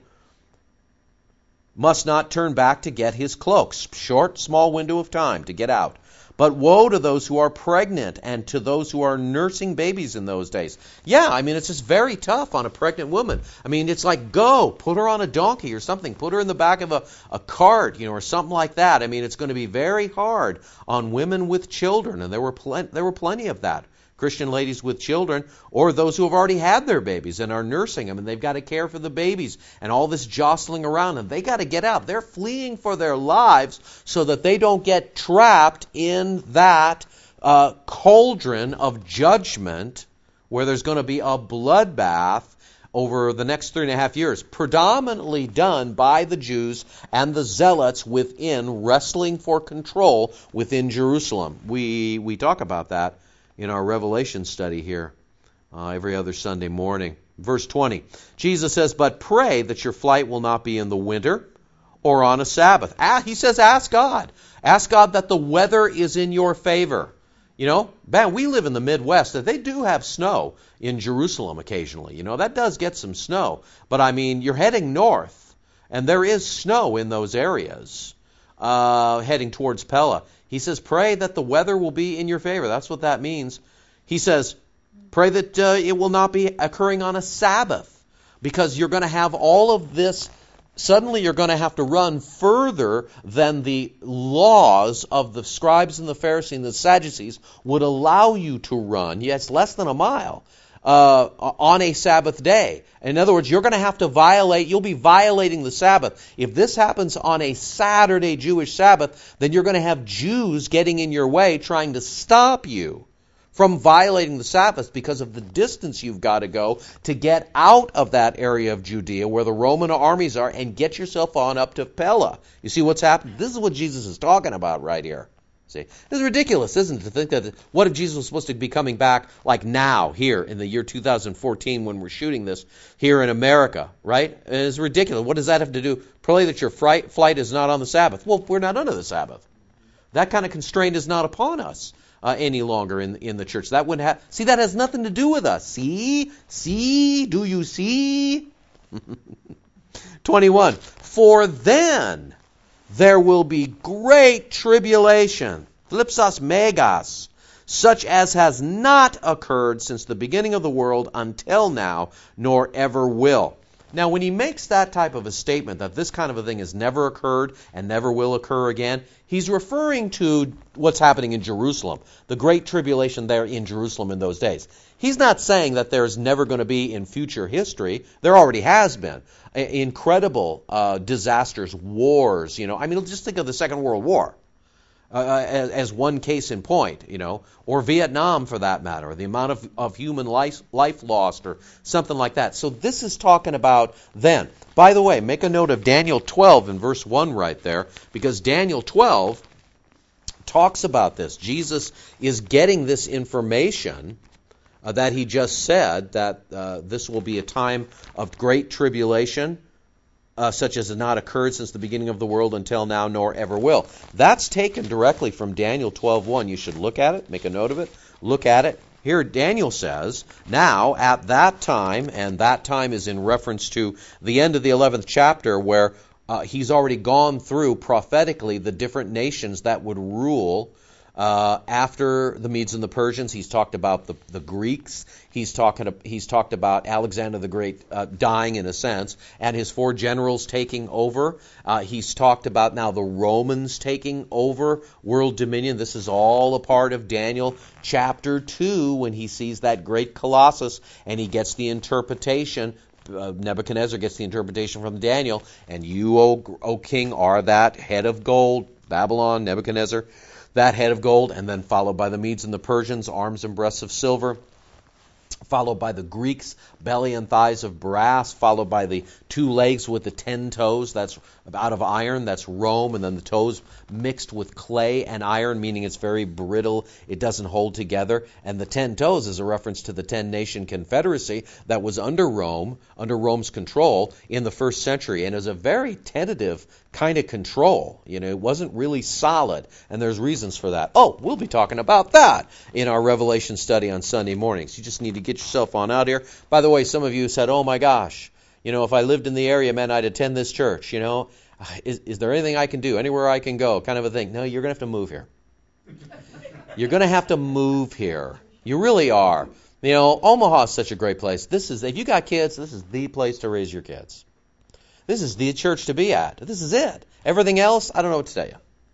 must not turn back to get his cloaks. Short, small window of time to get out. But woe to those who are pregnant and to those who are nursing babies in those days. Yeah, I mean, it's just very tough on a pregnant woman. I mean, it's like, go, put her on a donkey or something. Put her in the back of a, a cart, you know, or something like that. I mean, it's going to be very hard on women with children. And there were, plen- there were plenty of that. Christian ladies with children, or those who have already had their babies and are nursing them, and they've got to care for the babies, and all this jostling around, and they got to get out. They're fleeing for their lives so that they don't get trapped in that uh, cauldron of judgment where there's going to be a bloodbath over the next three and a half years, predominantly done by the Jews and the zealots within, wrestling for control within Jerusalem. We we talk about that in our Revelation study here uh, every other Sunday morning. Verse twenty, Jesus says, but pray that your flight will not be in the winter or on a Sabbath. Ah, he says, ask God. Ask God that the weather is in your favor. You know, man, we live in the Midwest. They do have snow in Jerusalem occasionally. You know, that does get some snow. But, I mean, you're heading north, and there is snow in those areas uh, heading towards Pella. He says, pray that the weather will be in your favor. That's what that means. He says, pray that uh, it will not be occurring on a Sabbath, because you're going to have all of this. Suddenly you're going to have to run further than the laws of the scribes and the Pharisees and the Sadducees would allow you to run. Yes, less than a mile uh, on a Sabbath day. In other words, you're going to have to violate, you'll be violating the Sabbath. If this happens on a Saturday Jewish Sabbath, then you're going to have Jews getting in your way trying to stop you from violating the Sabbath because of the distance you've got to go to get out of that area of Judea where the Roman armies are and get yourself on up to Pella. You see what's happening? This is what Jesus is talking about right here. See, this is ridiculous, isn't it, to think that, what if Jesus was supposed to be coming back like now, here, in the year two thousand fourteen when we're shooting this, here in America, right? It's ridiculous. What does that have to do? Pray that your flight, flight is not on the Sabbath. Well, we're not under the Sabbath. That kind of constraint is not upon us uh, any longer in, in the church. That wouldn't have, see, that has nothing to do with us. See? See? Do you see? twenty-one. For then there will be great tribulation, thlipsos megas, such as has not occurred since the beginning of the world until now, nor ever will. Now, when he makes that type of a statement, that this kind of a thing has never occurred and never will occur again, he's referring to what's happening in Jerusalem, the great tribulation there in Jerusalem in those days. He's not saying that there's never going to be in future history. There already has been incredible uh, disasters, wars. You know, I mean, just think of the Second World War uh, as, as one case in point. You know, or Vietnam for that matter, or the amount of, of human life, life lost, or something like that. So this is talking about then. By the way, make a note of Daniel twelve in verse one right there, because Daniel twelve talks about this. Jesus is getting this information Uh, that he just said, that uh, this will be a time of great tribulation, uh, such as has not occurred since the beginning of the world until now, nor ever will. That's taken directly from Daniel twelve one. You should look at it, make a note of it, look at it. Here Daniel says, now at that time, and that time is in reference to the end of the eleventh chapter, where uh, he's already gone through prophetically the different nations that would rule Uh, after the Medes and the Persians. He's talked about the, the Greeks. He's talking. He's talked about Alexander the Great uh, dying in a sense, and his four generals taking over. Uh, he's talked about now the Romans taking over world dominion. This is all a part of Daniel chapter two when he sees that great colossus and he gets the interpretation. Uh, Nebuchadnezzar gets the interpretation from Daniel, and you, O, o king, are that head of gold, Babylon, Nebuchadnezzar, that head of gold, and then followed by the Medes and the Persians, arms and breasts of silver. followed by the Greeks' belly and thighs of brass, followed by the two legs with the ten toes, that's out of iron, that's Rome, and then the toes mixed with clay and iron, meaning it's very brittle, it doesn't hold together, and the ten toes is a reference to the ten-nation confederacy that was under Rome, under Rome's control in the first century, and it was a very tentative kind of control. You know, it wasn't really solid, and there's reasons for that. Oh, we'll be talking about that in our Revelation study on Sunday mornings. You just need to get yourself on out here. By the way, some of you said, oh my gosh, you know, if I lived in the area, man, I'd attend this church, you know. Is, is there anything I can do, anywhere I can go, kind of a thing? No, you're going to have to move here. You're going to have to move here. You really are. You know, Omaha is such a great place. This is, if you got kids, this is the place to raise your kids. This is the church to be at. This is it. Everything else, I don't know what to tell you.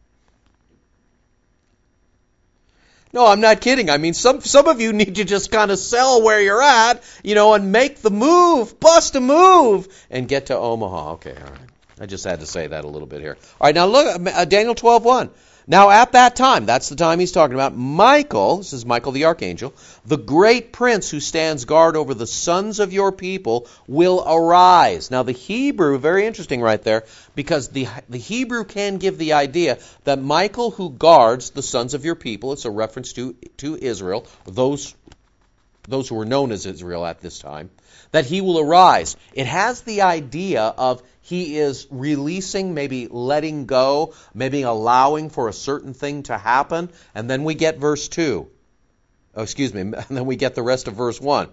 No, I'm not kidding. I mean, some some of you need to just kind of sell where you're at, you know, and make the move, bust a move, and get to Omaha. Okay, all right. I just had to say that a little bit here. All right, now look, uh, Daniel twelve one. Now at that time, that's the time he's talking about, Michael, this is Michael the archangel, the great prince who stands guard over the sons of your people will arise. Now the Hebrew, very interesting right there, because the the Hebrew can give the idea that Michael who guards the sons of your people, it's a reference to, to Israel, those, those who were known as Israel at this time, that he will arise. It has the idea of he is releasing, maybe letting go, maybe allowing for a certain thing to happen. And then we get verse two. Oh, excuse me. And then we get the rest of verse one.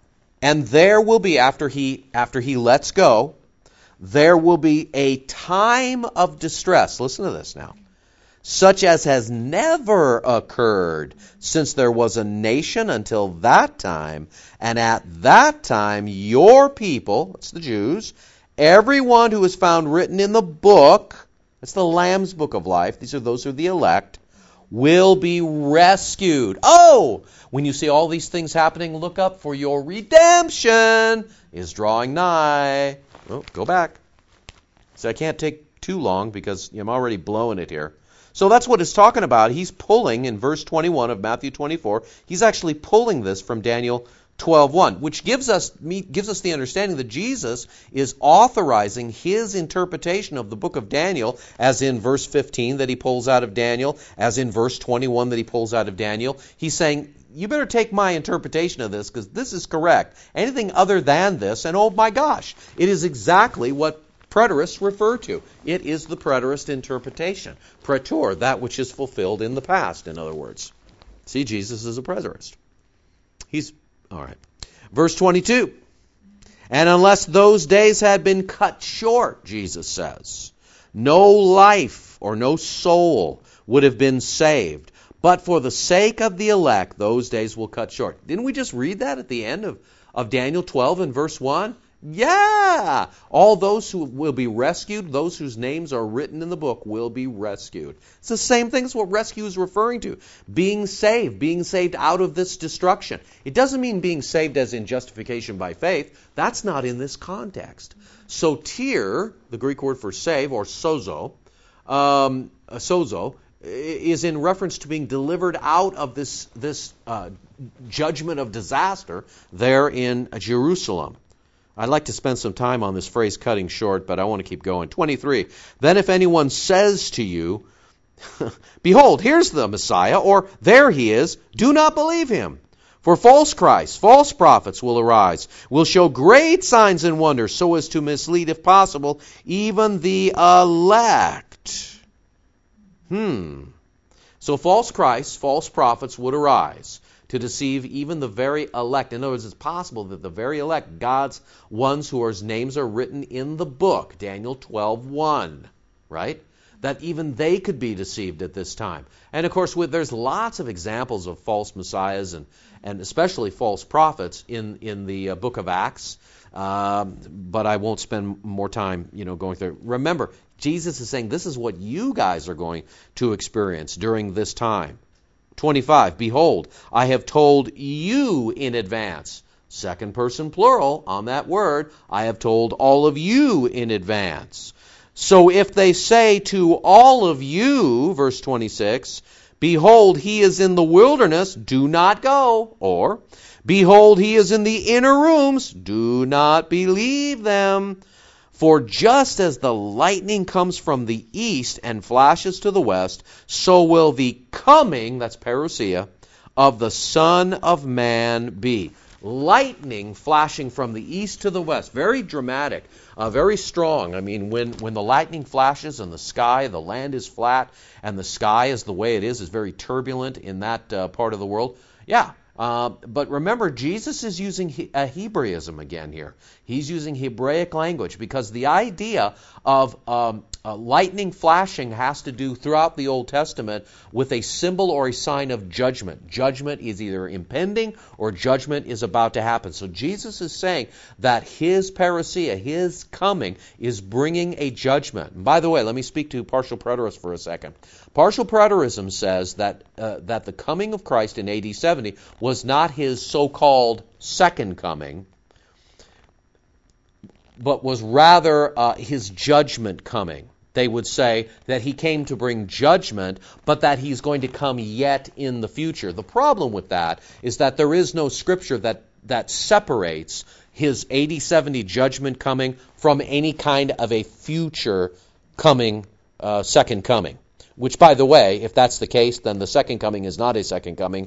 And there will be, after he, after he lets go, there will be a time of distress. Listen to this now. Such as has never occurred since there was a nation until that time. And at that time, your people, that's the Jews, everyone who is found written in the book, that's the Lamb's book of life, these are those who are the elect, will be rescued. Oh, when you see all these things happening, look up, for your redemption is drawing nigh. Oh, go back. So I can't take too long because I'm already blowing it here. So that's what it's talking about. He's pulling in verse twenty-one of Matthew twenty-four. He's actually pulling this from Daniel twelve one, which gives us gives us the understanding that Jesus is authorizing his interpretation of the book of Daniel, as in verse fifteen that he pulls out of Daniel, as in verse twenty-one that he pulls out of Daniel. He's saying, you better take my interpretation of this because this is correct. Anything other than this, and oh my gosh, it is exactly what preterists refer to. It is the preterist interpretation. Preter, that which is fulfilled in the past, in other words. See, Jesus is a preterist. He's, all right. Verse twenty-two. And unless those days had been cut short, Jesus says, no life or no soul would have been saved. But for the sake of the elect, those days will cut short. Didn't we just read that at the end of, of Daniel twelve in verse one? Yeah! All those who will be rescued, those whose names are written in the book, will be rescued. It's the same thing as what rescue is referring to. Being saved, being saved out of this destruction. It doesn't mean being saved as in justification by faith. That's not in this context. Soter, the Greek word for save, or sozo, um, sozo, is in reference to being delivered out of this, this uh, judgment of disaster there in Jerusalem. I'd like to spend some time on this phrase cutting short, but I want to keep going. twenty-three. Then if anyone says to you, behold, here's the Messiah, or there he is, do not believe him. For false Christs, false prophets will arise, will show great signs and wonders, so as to mislead, if possible, even the elect. Hmm. So false Christs, false prophets would arise to deceive even the very elect. In other words, it's possible that the very elect, God's ones whose names are written in the book, Daniel twelve one, right? That even they could be deceived at this time. And of course, with, there's lots of examples of false messiahs and, and especially false prophets in, in the uh, book of Acts. Um, but I won't spend more time, you know, going through. Remember, Jesus is saying this is what you guys are going to experience during this time. twenty-five, behold, I have told you in advance. Second person plural on that word. I have told all of you in advance. So if they say to all of you, verse twenty-six, behold, he is in the wilderness, do not go. Or, Behold, he is in the inner rooms. Do not believe them. For just as the lightning comes from the east and flashes to the west, so will the coming, that's parousia, of the Son of Man be. Lightning flashing from the east to the west. Very dramatic, uh, very strong. I mean, when, when the lightning flashes in the sky, the land is flat, and the sky is the way it is, is very turbulent in that uh, part of the world. Yeah. Uh, but remember, Jesus is using he- a Hebraism again here. He's using Hebraic language because the idea of um, uh, lightning flashing has to do throughout the Old Testament with a symbol or a sign of judgment. Judgment is either impending or judgment is about to happen. So Jesus is saying that his parousia, his coming, is bringing a judgment. And by the way, let me speak to partial preterists for a second. Partial preterism says that uh, that the coming of Christ in A D seventy was not his so-called second coming, but was rather uh, his judgment coming. They would say that he came to bring judgment, but that he's going to come yet in the future. The problem with that is that there is no scripture that, that separates his A D seventy judgment coming from any kind of a future coming, uh, second coming. Which, by the way, if that's the case, then the second coming is not a second coming.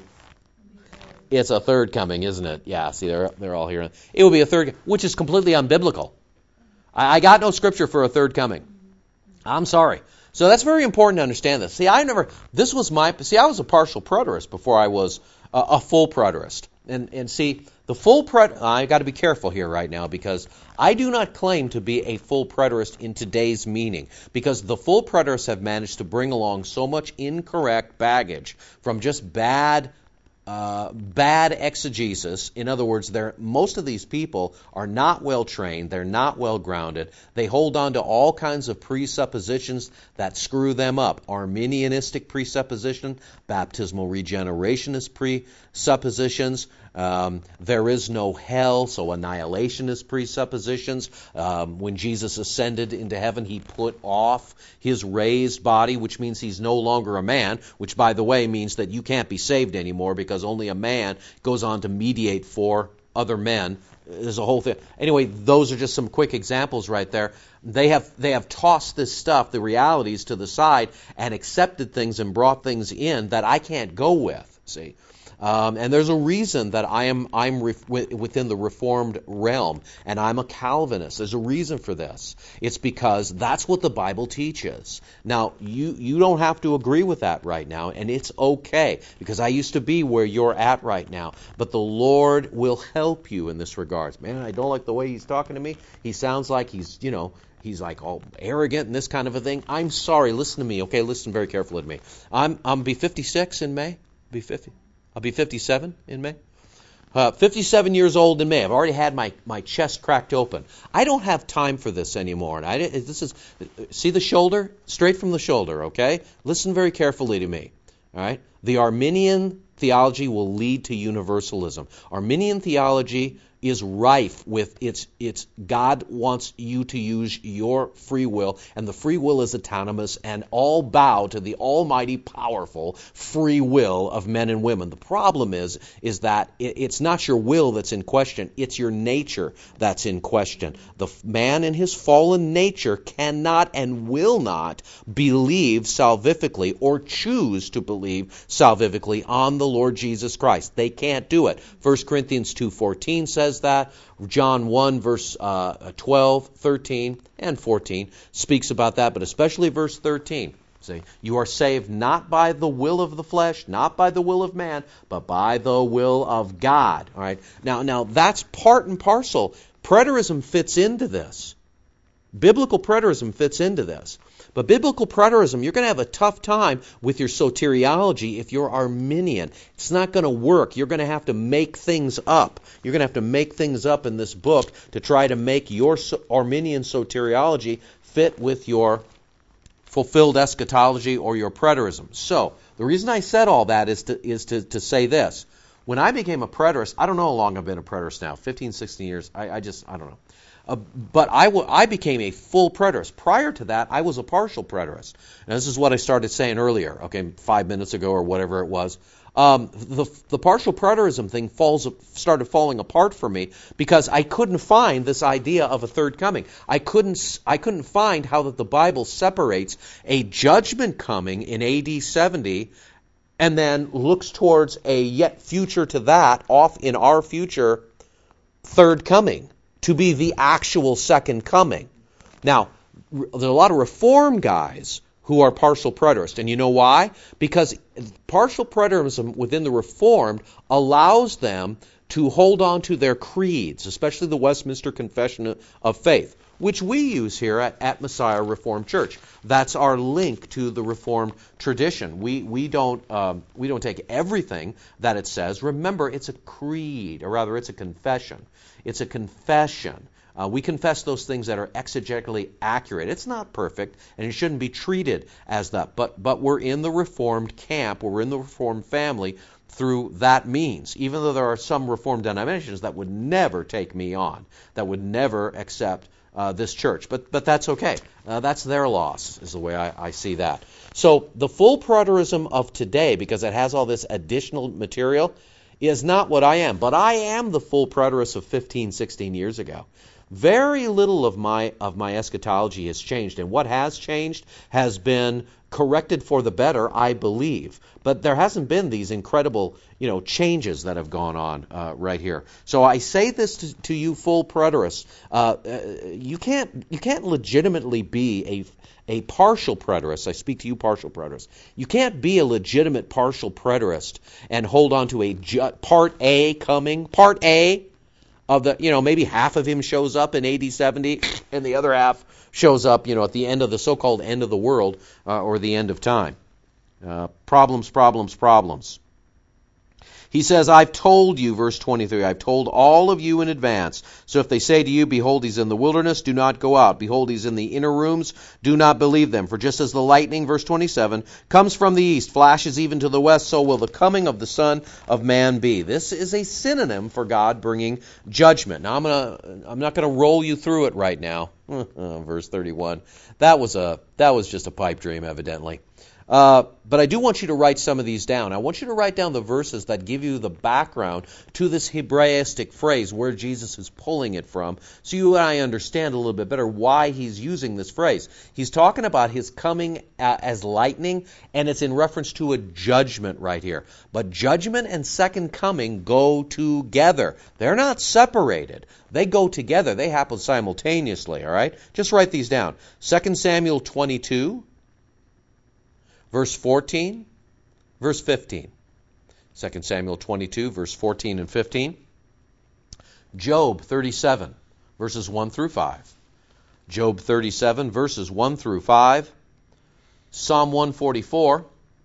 It's a third coming, isn't it? Yeah, see, they're, they're all here. It will be a third, which is completely unbiblical. I, I got no scripture for a third coming. I'm sorry. So that's very important to understand this. See, I never, this was my, see, I was a partial preterist before I was a, a full preterist. And, and see, the full pret, I got to be careful here right now because I do not claim to be a full preterist in today's meaning because the full preterists have managed to bring along so much incorrect baggage from just bad Uh, bad exegesis. In other words, they're, most of these people are not well trained, they're not well grounded, they hold on to all kinds of presuppositions that screw them up. Arminianistic presupposition, baptismal regenerationist presuppositions, um, there is no hell, so annihilationist presuppositions. Um, when Jesus ascended into heaven, he put off his raised body, which means he's no longer a man, which, by the way, means that you can't be saved anymore because only a man goes on to mediate for other men. There's a whole thing. Anyway, those are just some quick examples right there. They have they have tossed this stuff, the realities, to the side and accepted things and brought things in that I can't go with. See, um, and there's a reason that I am I'm ref- within the Reformed realm, and I'm a Calvinist. There's a reason for this. It's because that's what the Bible teaches. Now, you you don't have to agree with that right now, and it's okay because I used to be where you're at right now. But the Lord will help you in this regard. Man, I don't like the way he's talking to me. He sounds like he's you know. He's like all arrogant and this kind of a thing. I'm sorry. Listen to me, okay? Listen very carefully to me. I'm I'm be fifty-six in May. Be fifty. I'll be fifty-seven in May. Uh, fifty-seven years old in May. I've already had my, my chest cracked open. I don't have time for this anymore. And I this is see the shoulder straight from the shoulder. Okay. Listen very carefully to me. All right. The Arminian theology will lead to universalism. Arminian theology is rife with its its God wants you to use your free will, and the free will is autonomous, and all bow to the almighty, powerful free will of men and women. The problem is is that it, it's not your will that's in question, it's your nature that's in question. The man in his fallen nature cannot and will not believe salvifically or choose to believe salvifically on the Lord Jesus Christ. They can't do it. First Corinthians two fourteen says that. John one, verse uh, twelve, thirteen, and fourteen speaks about that, but especially verse thirteen. See, you are saved not by the will of the flesh, not by the will of man, but by the will of God. All right. Now, now that's part and parcel. Preterism fits into this. Biblical preterism fits into this. But biblical preterism, you're going to have a tough time with your soteriology if you're Arminian. It's not going to work. You're going to have to make things up. You're going to have to make things up in this book to try to make your Arminian soteriology fit with your fulfilled eschatology or your preterism. So, the reason I said all that is to is to, to say this. When I became a preterist, I don't know how long I've been a preterist now, fifteen, sixteen years. I, I just, I don't know. Uh, but I, w- I became a full preterist. Prior to that, I was a partial preterist. And this is what I started saying earlier, okay, five minutes ago or whatever it was. um, the the partial preterism thing falls started falling apart for me because I couldn't find this idea of a third coming. I couldn't I couldn't find how that the Bible separates a judgment coming in A D seventy and then looks towards a yet future to that, off in our future, third coming, to be the actual second coming. Now, there's a lot of Reform guys who are partial preterist. And you know why? Because partial preterism within the Reformed allows them to hold on to their creeds, especially the Westminster Confession of Faith, which we use here at, at Messiah Reformed Church. That's our link to the Reformed tradition. We we don't um, we don't take everything that it says. Remember, it's a creed, or rather, it's a confession. It's a confession. Uh, we confess those things that are exegetically accurate. It's not perfect, and it shouldn't be treated as that. But but we're in the Reformed camp. We're in the Reformed family through that means, even though there are some Reformed denominations that would never take me on, that would never accept uh, this church. But but that's okay. Uh, that's their loss, is the way I, I see that. So the full preterism of today, because it has all this additional material, is not what I am. But I am the full preterist of fifteen, sixteen years ago. Very little of my of my eschatology has changed, and what has changed has been corrected for the better, I believe. But there hasn't been these incredible, you know, changes that have gone on uh, right here. So I say this to, to you, full preterists: uh, uh, you can't you can't legitimately be a a partial preterist. I speak to you, partial preterists. You can't be a legitimate partial preterist and hold on to a ju- part A coming, part A. Of the, you know, maybe half of him shows up in A D seventy, and the other half shows up, you know, at the end of the so-called end of the world uh, or the end of time. Uh, problems, problems, problems. He says, I've told you, verse twenty-three, I've told all of you in advance. So if they say to you, behold, he's in the wilderness, do not go out. Behold, he's in the inner rooms, do not believe them. For just as the lightning, verse twenty-seven, comes from the east, flashes even to the west, so will the coming of the Son of Man be. This is a synonym for God bringing judgment. Now, I'm gonna, I'm not going to roll you through it right now. Verse thirty-one. That was a, that was just a pipe dream, evidently. Uh, but I do want you to write some of these down. I want you to write down the verses that give you the background to this Hebraistic phrase, where Jesus is pulling it from, so you and I understand a little bit better why he's using this phrase. He's talking about his coming uh, as lightning, and it's in reference to a judgment right here. But judgment and second coming go together. They're not separated. They go together. They happen simultaneously, all right? Just write these down. Second Samuel twenty-two. Verse fourteen, verse fifteen. Second Samuel twenty-two, verse fourteen and fifteen. Job thirty-seven, verses one through five. Job thirty-seven, verses one through five. Psalm one forty-four,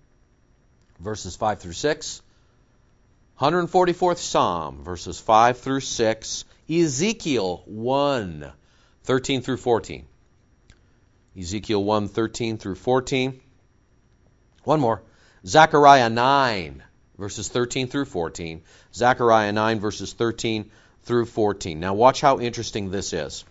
verses five through six. one hundred forty-fourth Psalm, verses five through six. Ezekiel one, thirteen through fourteen. Ezekiel one, thirteen through fourteen. One more. Zechariah nine, verses thirteen through fourteen. Zechariah nine, verses thirteen through fourteen. Now watch how interesting this is.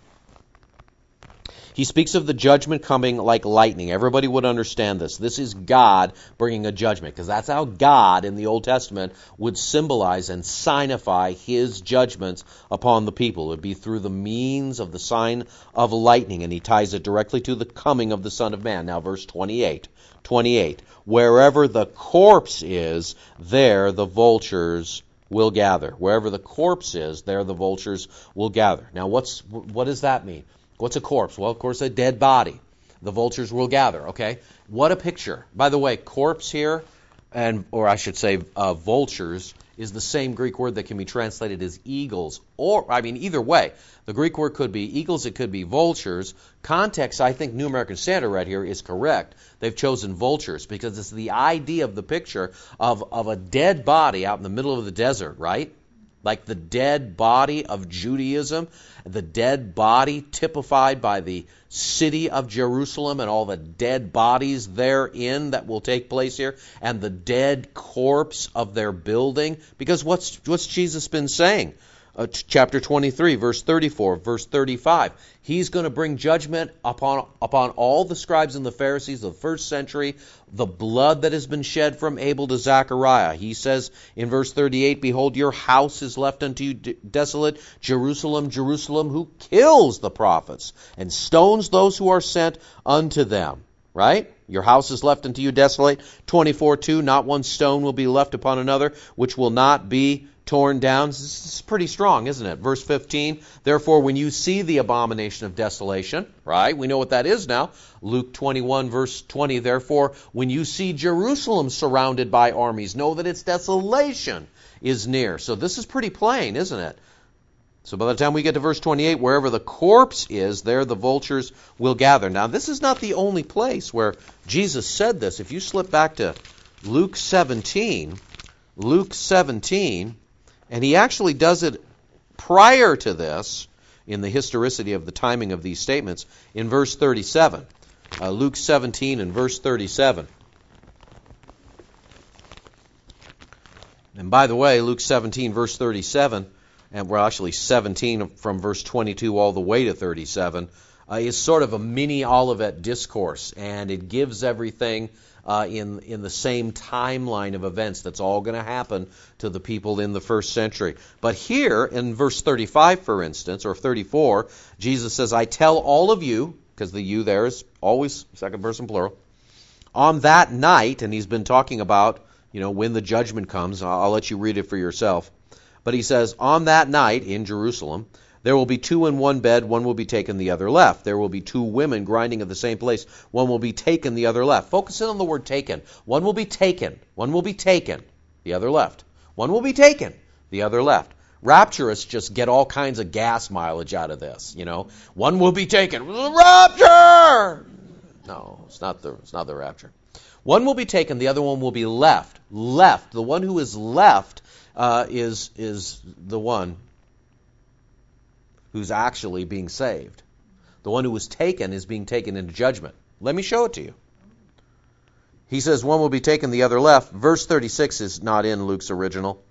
He speaks of the judgment coming like lightning. Everybody would understand this. This is God bringing a judgment, because that's how God in the Old Testament would symbolize and signify his judgments upon the people. It would be through the means of the sign of lightning, and he ties it directly to the coming of the Son of Man. Now verse twenty-eight. twenty-eight. Wherever the corpse is, there the vultures will gather. Wherever the corpse is, there the vultures will gather. Now what's what does that mean? What's a corpse? Well, of course, a dead body. The vultures will gather, okay? What a picture. By the way, corpse here, and or I should say uh, vultures, is the same Greek word that can be translated as eagles. Or, I mean, either way. The Greek word could be eagles, it could be vultures. Context, I think New American Standard right here is correct. They've chosen vultures because it's the idea of the picture of, of a dead body out in the middle of the desert, right? Like the dead body of Judaism, the dead body typified by the city of Jerusalem and all the dead bodies therein that will take place here, and the dead corpse of their building. Because what's what's Jesus been saying? Uh, chapter twenty-three, verse thirty-four, verse thirty-five. He's going to bring judgment upon upon all the scribes and the Pharisees of the first century, the blood that has been shed from Abel to Zechariah. He says in verse thirty-eight, behold, your house is left unto you desolate, Jerusalem, Jerusalem, who kills the prophets and stones those who are sent unto them. Right? Your house is left unto you desolate. twenty-four two, not one stone will be left upon another, which will not be torn down. This is pretty strong, isn't it? Verse fifteen, therefore when you see the abomination of desolation, right? We know what that is now. Luke twenty-one, verse twenty, therefore when you see Jerusalem surrounded by armies, know that its desolation is near. So this is pretty plain, isn't it? So by the time we get to verse twenty-eight, wherever the corpse is, there the vultures will gather. Now this is not the only place where Jesus said this. If you slip back to Luke seventeen, Luke seventeen, and he actually does it prior to this, in the historicity of the timing of these statements, in verse thirty-seven. Uh, Luke seventeen and verse thirty-seven. And by the way, Luke seventeen, verse thirty-seven, and we're actually seventeen from verse twenty-two all the way to thirty-seven, uh, is sort of a mini Olivet discourse, and it gives everything Uh, in in the same timeline of events that's all going to happen to the people in the first century. But here in verse thirty-five, for instance, or thirty-four, Jesus says, I tell all of you, because the you there is always second person plural, on that night, and he's been talking about, you know, when the judgment comes. I'll, I'll let you read it for yourself. But he says, on that night in Jerusalem, there will be two in one bed, one will be taken, the other left. There will be two women grinding at the same place, one will be taken, the other left. Focus in on the word taken. One will be taken, one will be taken, the other left. One will be taken, the other left. Rapturists just get all kinds of gas mileage out of this, you know. One will be taken. Rapture! No, it's not the it's not the rapture. One will be taken, the other one will be left. Left. The one who is left uh, is is the one who's actually being saved. The one who was taken is being taken into judgment. Let me show it to you. He says one will be taken, the other left. Verse thirty-six is not in Luke's original.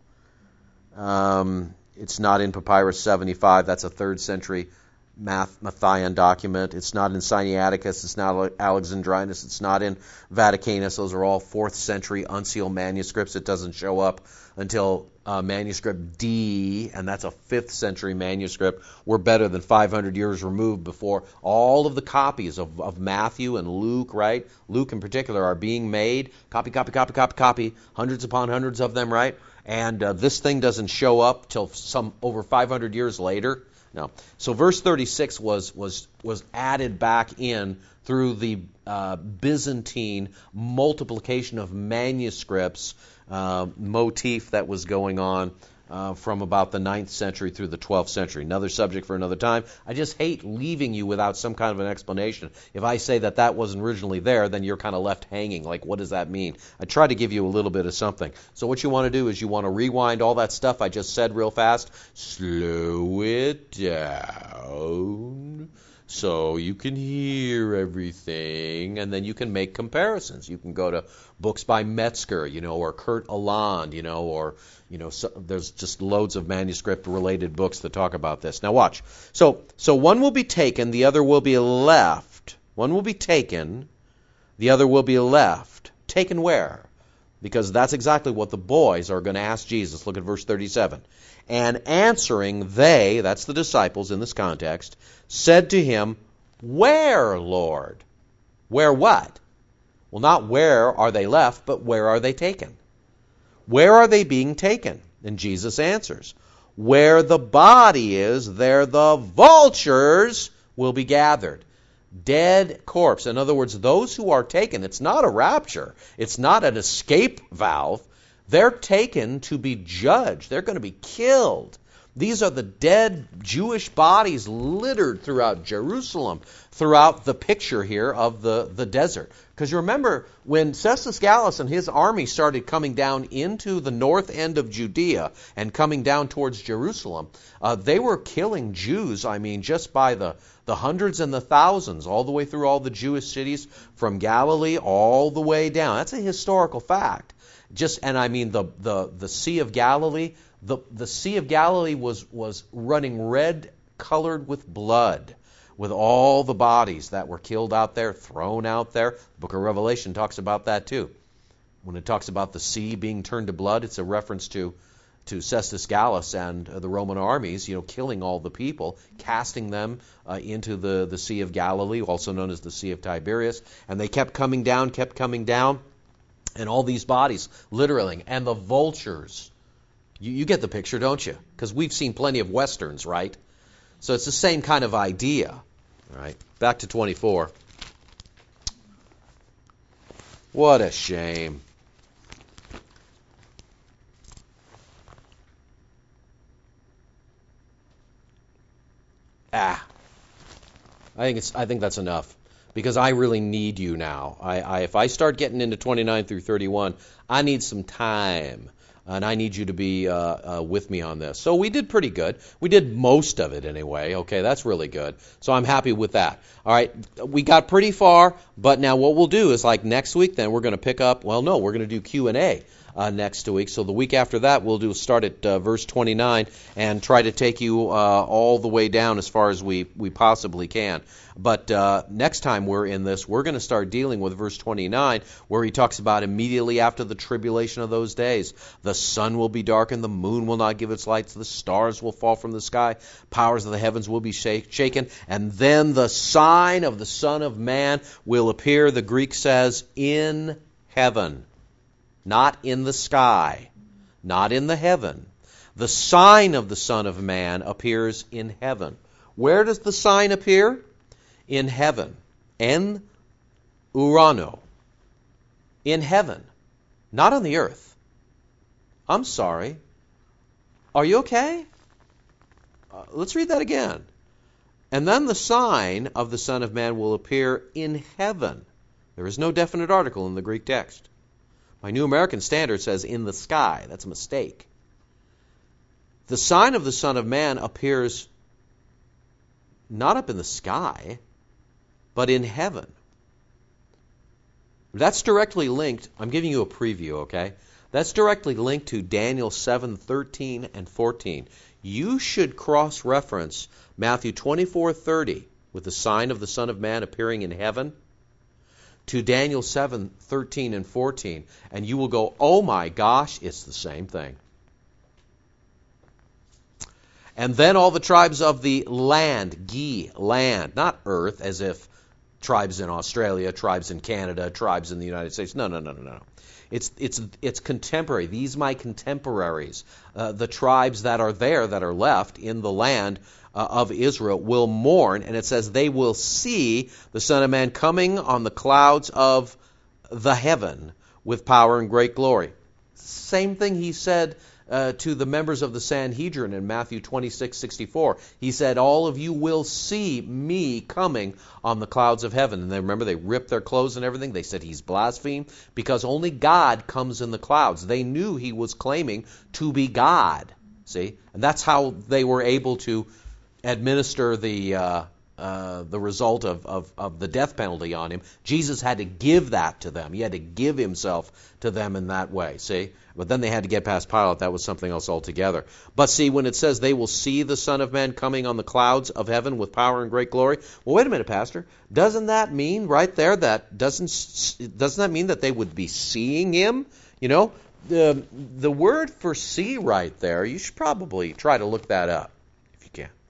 Um, it's not in Papyrus seventy-five. That's a third century Math, Mathian document. It's not in Sinaiticus. It's not Alexandrinus. It's not in Vaticanus. Those are all fourth century unsealed manuscripts. It doesn't show up until uh, manuscript D, and that's a fifth century manuscript. We're better than five hundred years removed before all of the copies of, of Matthew and Luke, right? Luke in particular are being made. Copy, copy, copy, copy, copy. Hundreds upon hundreds of them, right? And uh, this thing doesn't show up till some over five hundred years later. No. So verse thirty-six was was was added back in through the uh, Byzantine multiplication of manuscripts uh, motif that was going on uh, from about the ninth century through the twelfth century. Another subject for another time. I just hate leaving you without some kind of an explanation. If I say that that wasn't originally there, then you're kind of left hanging. Like, what does that mean? I try to give you a little bit of something. So what you want to do is you want to rewind all that stuff I just said real fast, slow it down so you can hear everything, and then you can make comparisons. You can go to books by Metzger, you know, or Kurt Aland, you know, or, you know, so there's just loads of manuscript-related books that talk about this. Now watch. So, so one will be taken, the other will be left. One will be taken, the other will be left. Taken where? Because that's exactly what the boys are going to ask Jesus. Look at verse thirty-seven. And answering, they, that's the disciples in this context, said to him, where, Lord? Where what? Well, not where are they left, but where are they taken? Where are they being taken? And Jesus answers, where the body is, there the vultures will be gathered. Dead corpse. In other words, those who are taken, it's not a rapture. It's not an escape valve. They're taken to be judged. They're going to be killed. These are the dead Jewish bodies littered throughout Jerusalem, throughout the picture here of the, the desert. Because you remember, when Cestus Gallus and his army started coming down into the north end of Judea and coming down towards Jerusalem, uh, they were killing Jews, I mean, just by the, the hundreds and the thousands, all the way through all the Jewish cities, from Galilee all the way down. That's a historical fact. Just and I mean the, the, the Sea of Galilee The, the Sea of Galilee was, was running red colored with blood, with all the bodies that were killed out there, thrown out there. The book of Revelation talks about that too. When it talks about the sea being turned to blood, it's a reference to, to Cestus Gallus and uh, the Roman armies, you know, killing all the people, casting them uh, into the, the Sea of Galilee, also known as the Sea of Tiberias. And they kept coming down, kept coming down, and all these bodies, literally, and the vultures. You, you get the picture, don't you? Because we've seen plenty of Westerns, right? So it's the same kind of idea. All right, back to twenty-four. What a shame. Ah, I think it's. I think that's enough, because I really need you now. I, I if I start getting into twenty-nine through thirty-one, I need some time, and I need you to be uh, uh, with me on this. So we did pretty good. We did most of it anyway. Okay, that's really good. So I'm happy with that. All right, we got pretty far, but now what we'll do is, like next week, then we're going to pick up. Well, no, we're going to do Q and A. Uh, next week. So the week after that, we'll do start at uh, verse twenty-nine and try to take you uh, all the way down as far as we, we possibly can. But uh, next time we're in this, we're going to start dealing with verse twenty-nine, where he talks about immediately after the tribulation of those days, the sun will be darkened, the moon will not give its lights, the stars will fall from the sky, powers of the heavens will be shake, shaken, and then the sign of the Son of Man will appear, the Greek says, in heaven. Not in the sky, not in the heaven. The sign of the Son of Man appears in heaven. Where does the sign appear? In heaven. En urano. In heaven. Not on the earth. I'm sorry. Are you okay? Uh, let's read that again. And then the sign of the Son of Man will appear in heaven. There is no definite article in the Greek text. My New American Standard says in the sky. That's a mistake. The sign of the Son of Man appears not up in the sky, but in heaven. That's directly linked. I'm giving you a preview, okay? That's directly linked to Daniel seven, thirteen, and fourteen. You should cross-reference Matthew twenty-four, thirty with the sign of the Son of Man appearing in heaven to Daniel seven, thirteen, and fourteen, and you will go, oh my gosh, it's the same thing. And then all the tribes of the land, gi, land, not earth, as if tribes in Australia, tribes in Canada, tribes in the United States. No, no, no, no, no. It's it's it's contemporary. These my contemporaries, uh, the tribes that are there, that are left in the land uh, of Israel, will mourn, and it says they will see the Son of Man coming on the clouds of the heaven with power and great glory. Same thing he said uh, to the members of the Sanhedrin in Matthew twenty-six, sixty-four. He said, all of you will see me coming on the clouds of heaven. And they remember they ripped their clothes and everything. They said he's blasphemed because only God comes in the clouds. They knew he was claiming to be God. See? And that's how they were able to administer the uh, uh, the result of, of, of the death penalty on him. Jesus had to give that to them. He had to give himself to them in that way. See? But then they had to get past Pilate. That was something else altogether. But see, when it says they will see the Son of Man coming on the clouds of heaven with power and great glory, well, wait a minute, Pastor. Doesn't that mean right there that doesn't doesn't that mean that they would be seeing him? You know, the the word for see right there, you should probably try to look that up if you can.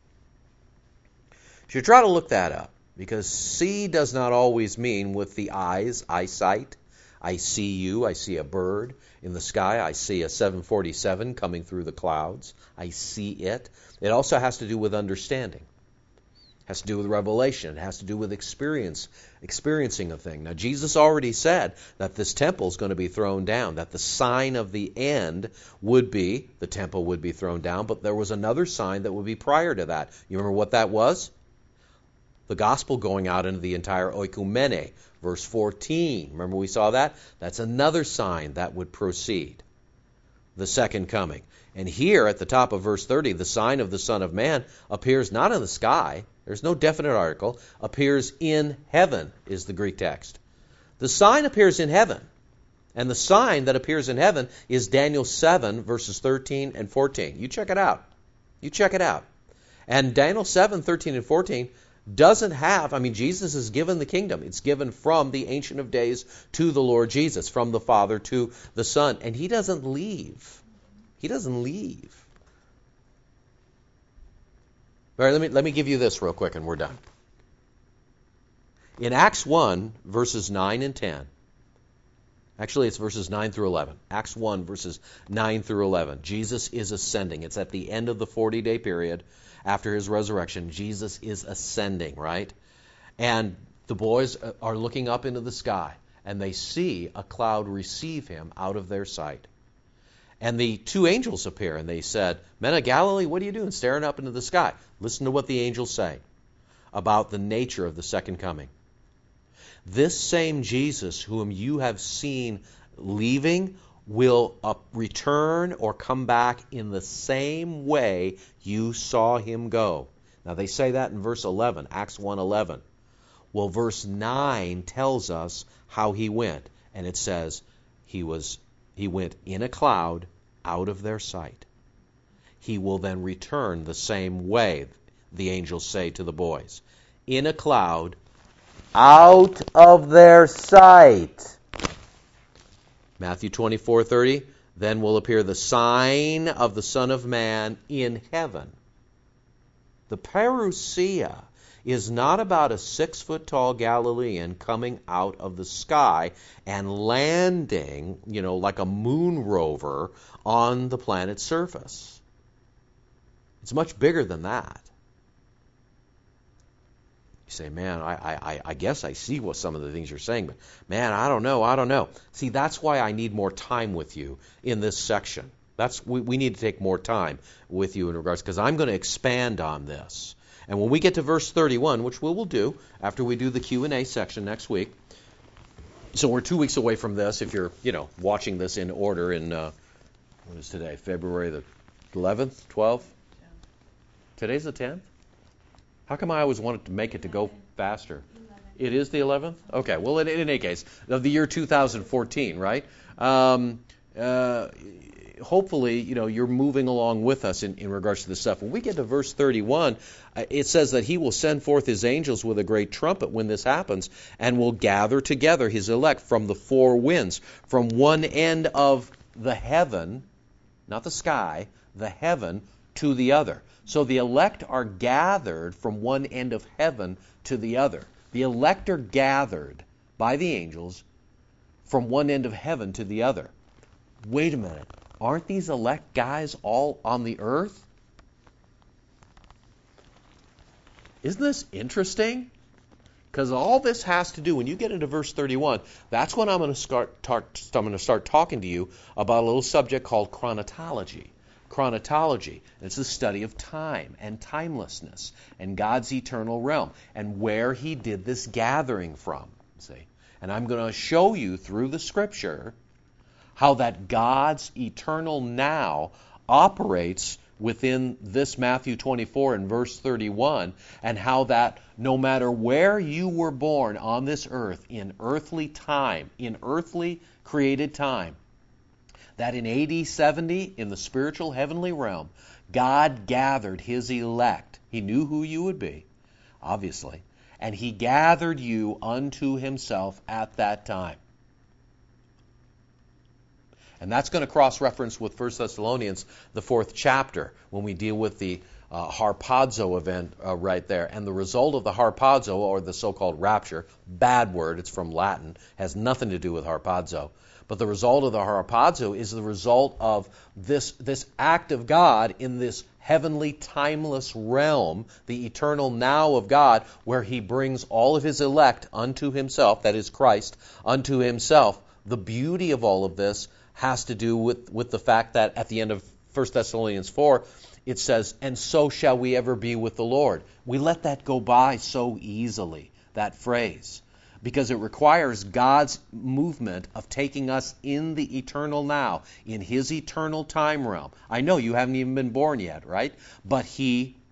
You should try to look that up, because see does not always mean with the eyes, eyesight. I see you, I see a bird in the sky, I see a seven forty-seven coming through the clouds, I see it. It also has to do with understanding. It has to do with revelation. It has to do with experience, experiencing a thing. Now, Jesus already said that this temple is going to be thrown down, that the sign of the end would be, the temple would be thrown down, but there was another sign that would be prior to that. You remember what that was? The gospel going out into the entire oikumene, verse fourteen. Remember we saw that? That's another sign that would proceed, the second coming. And here at the top of verse thirty, the sign of the Son of Man appears not in the sky. There's no definite article. Appears in heaven is the Greek text. The sign appears in heaven. And the sign that appears in heaven is Daniel seven, verses thirteen and fourteen. You check it out. You check it out. And Daniel seven, thirteen and fourteen doesn't have, I mean, Jesus is given the kingdom. It's given from the Ancient of Days to the Lord Jesus, from the Father to the Son. And he doesn't leave. He doesn't leave. All right, let me, let me give you this real quick and we're done. In Acts one, verses nine and ten, actually it's verses nine through eleven. Acts one, verses nine through eleven. Jesus is ascending. It's at the end of the forty-day period after his resurrection. Jesus is ascending, right? And the boys are looking up into the sky, and they see a cloud receive him out of their sight. And the two angels appear, and they said, "Men of Galilee, what are you doing staring up into the sky?" Listen to what the angels say about the nature of the second coming. "This same Jesus whom you have seen leaving will up, return or come back in the same way you saw him go." Now they say that in verse eleven, Acts one eleven. Well, verse nine tells us how he went, and it says he was he went in a cloud out of their sight. He will then return the same way, the angels say to the boys. In a cloud out of their sight. Matthew twenty-four thirty, then will appear the sign of the Son of Man in heaven. The parousia is not about a six-foot-tall Galilean coming out of the sky and landing, you know, like a moon rover on the planet's surface. It's much bigger than that. You say, man, I, I, I guess I see what some of the things you're saying, but man, I don't know, I don't know. See, that's why I need more time with you in this section. That's we, we need to take more time with you in regards, because I'm going to expand on this. And when we get to verse thirty-one, which we will do after we do the Q and A section next week, so we're two weeks away from this. If you're, you know, watching this in order in uh, what is today? February the eleventh, twelfth. Today's the tenth. How come I always wanted to make it to go faster? It is the eleventh? Okay, well, in, in any case, of the year two thousand fourteen, right? Um, uh, hopefully, you know, you're moving along with us in, in regards to this stuff. When we get to verse thirty-one, uh, it says that he will send forth his angels with a great trumpet when this happens, and will gather together his elect from the four winds, from one end of the heaven, not the sky, the heaven, to the other. So the elect are gathered from one end of heaven to the other. The elect are gathered by the angels from one end of heaven to the other. Wait a minute. Aren't these elect guys all on the earth? Isn't this interesting? Because all this has to do, when you get into verse thirty-one, that's when I'm going to start, talk, I'm going to start talking to you about a little subject called chronotology. Chronotology. It's the study of time and timelessness and God's eternal realm and where he did this gathering from. See? And I'm going to show you through the Scripture how that God's eternal now operates within this Matthew twenty-four and verse thirty-one, and how that no matter where you were born on this earth, in earthly time, in earthly created time, that in A D seventy, in the spiritual heavenly realm, God gathered his elect. He knew who you would be, obviously, and he gathered you unto himself at that time. And that's going to cross-reference with First Thessalonians, the fourth chapter, when we deal with the uh, harpazo event uh, right there. And the result of the harpazo, or the so-called rapture, bad word, it's from Latin, has nothing to do with harpazo. But the result of the harpazo is the result of this, this act of God in this heavenly, timeless realm, the eternal now of God, where he brings all of his elect unto himself, that is Christ, unto himself. The beauty of all of this has to do with, with the fact that at the end of First Thessalonians four, it says, and so shall we ever be with the Lord. We let that go by so easily, that phrase, because it requires God's movement of taking us in the eternal now, in his eternal time realm. I know you haven't even been born yet, right? But he,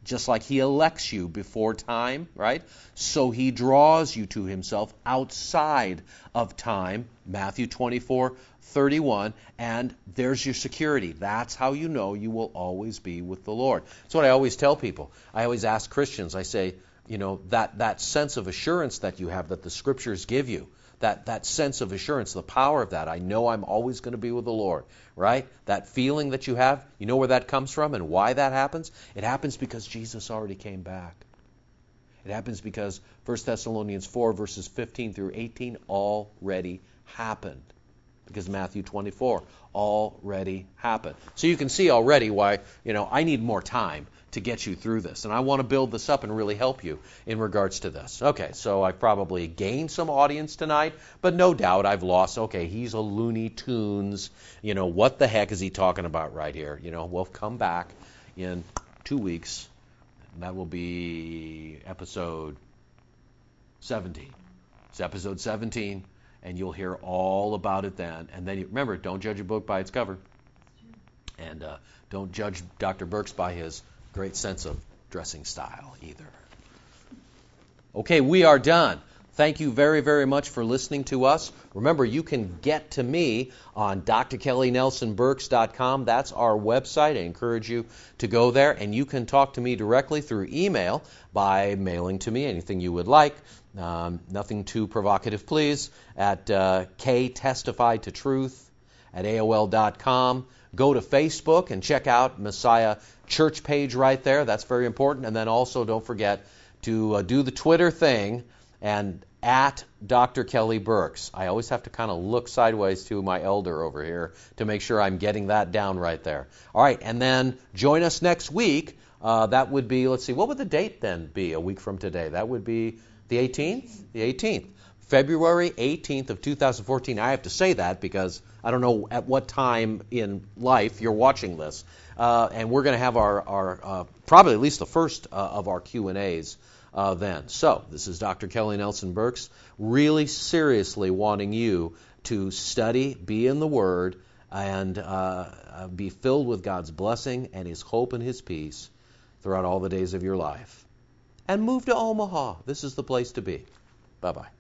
Just like he elects you before time, right? So he draws you to himself outside of time, Matthew twenty-four thirty-one, and there's your security. That's how you know you will always be with the Lord. That's what I always tell people. I always ask Christians, I say, you know, that, that sense of assurance that you have, that the Scriptures give you, that, that sense of assurance, the power of that, I know I'm always going to be with the Lord, right? That feeling that you have, you know where that comes from and why that happens? It happens because Jesus already came back. It happens because First Thessalonians four, verses fifteen through eighteen already happened. Because Matthew twenty-four already happened. So you can see already why, you know, I need more time to get you through this. And I want to build this up and really help you in regards to this. Okay, so I probably gained some audience tonight, but no doubt I've lost, okay, he's a Looney Tunes. You know, what the heck is he talking about right here? You know, we'll come back in two weeks. And that will be episode seventeen. It's episode seventeen. And you'll hear all about it then. And then, you, remember, don't judge a book by its cover. And uh, don't judge Doctor Birx by his great sense of dressing style either. Okay, we are done. Thank you very, very much for listening to us. Remember, you can get to me on d r kelly nelson burks dot com. That's our website. I encourage you to go there. And you can talk to me directly through email by mailing to me anything you would like. Um, nothing too provocative, please, at uh, ktestifytotruth at A O L dot com. Go to Facebook and check out Messiah Church page right there. That's very important. And then also don't forget to uh, do the Twitter thing and at Doctor Kelly Birx. I always have to kind of look sideways to my elder over here to make sure I'm getting that down right there. All right, and then join us next week. Uh, that would be, let's see, what would the date then be a week from today? That would be the eighteenth? The eighteenth. February eighteenth of two thousand fourteen. I have to say that because I don't know at what time in life you're watching this. Uh, and we're going to have our, our uh, probably at least the first uh, of our Q and A's uh, then. So this is Doctor Kelly Nelson Birx, really seriously wanting you to study, be in the Word, and uh, be filled with God's blessing and His hope and His peace throughout all the days of your life. And move to Omaha. This is the place to be. Bye-bye.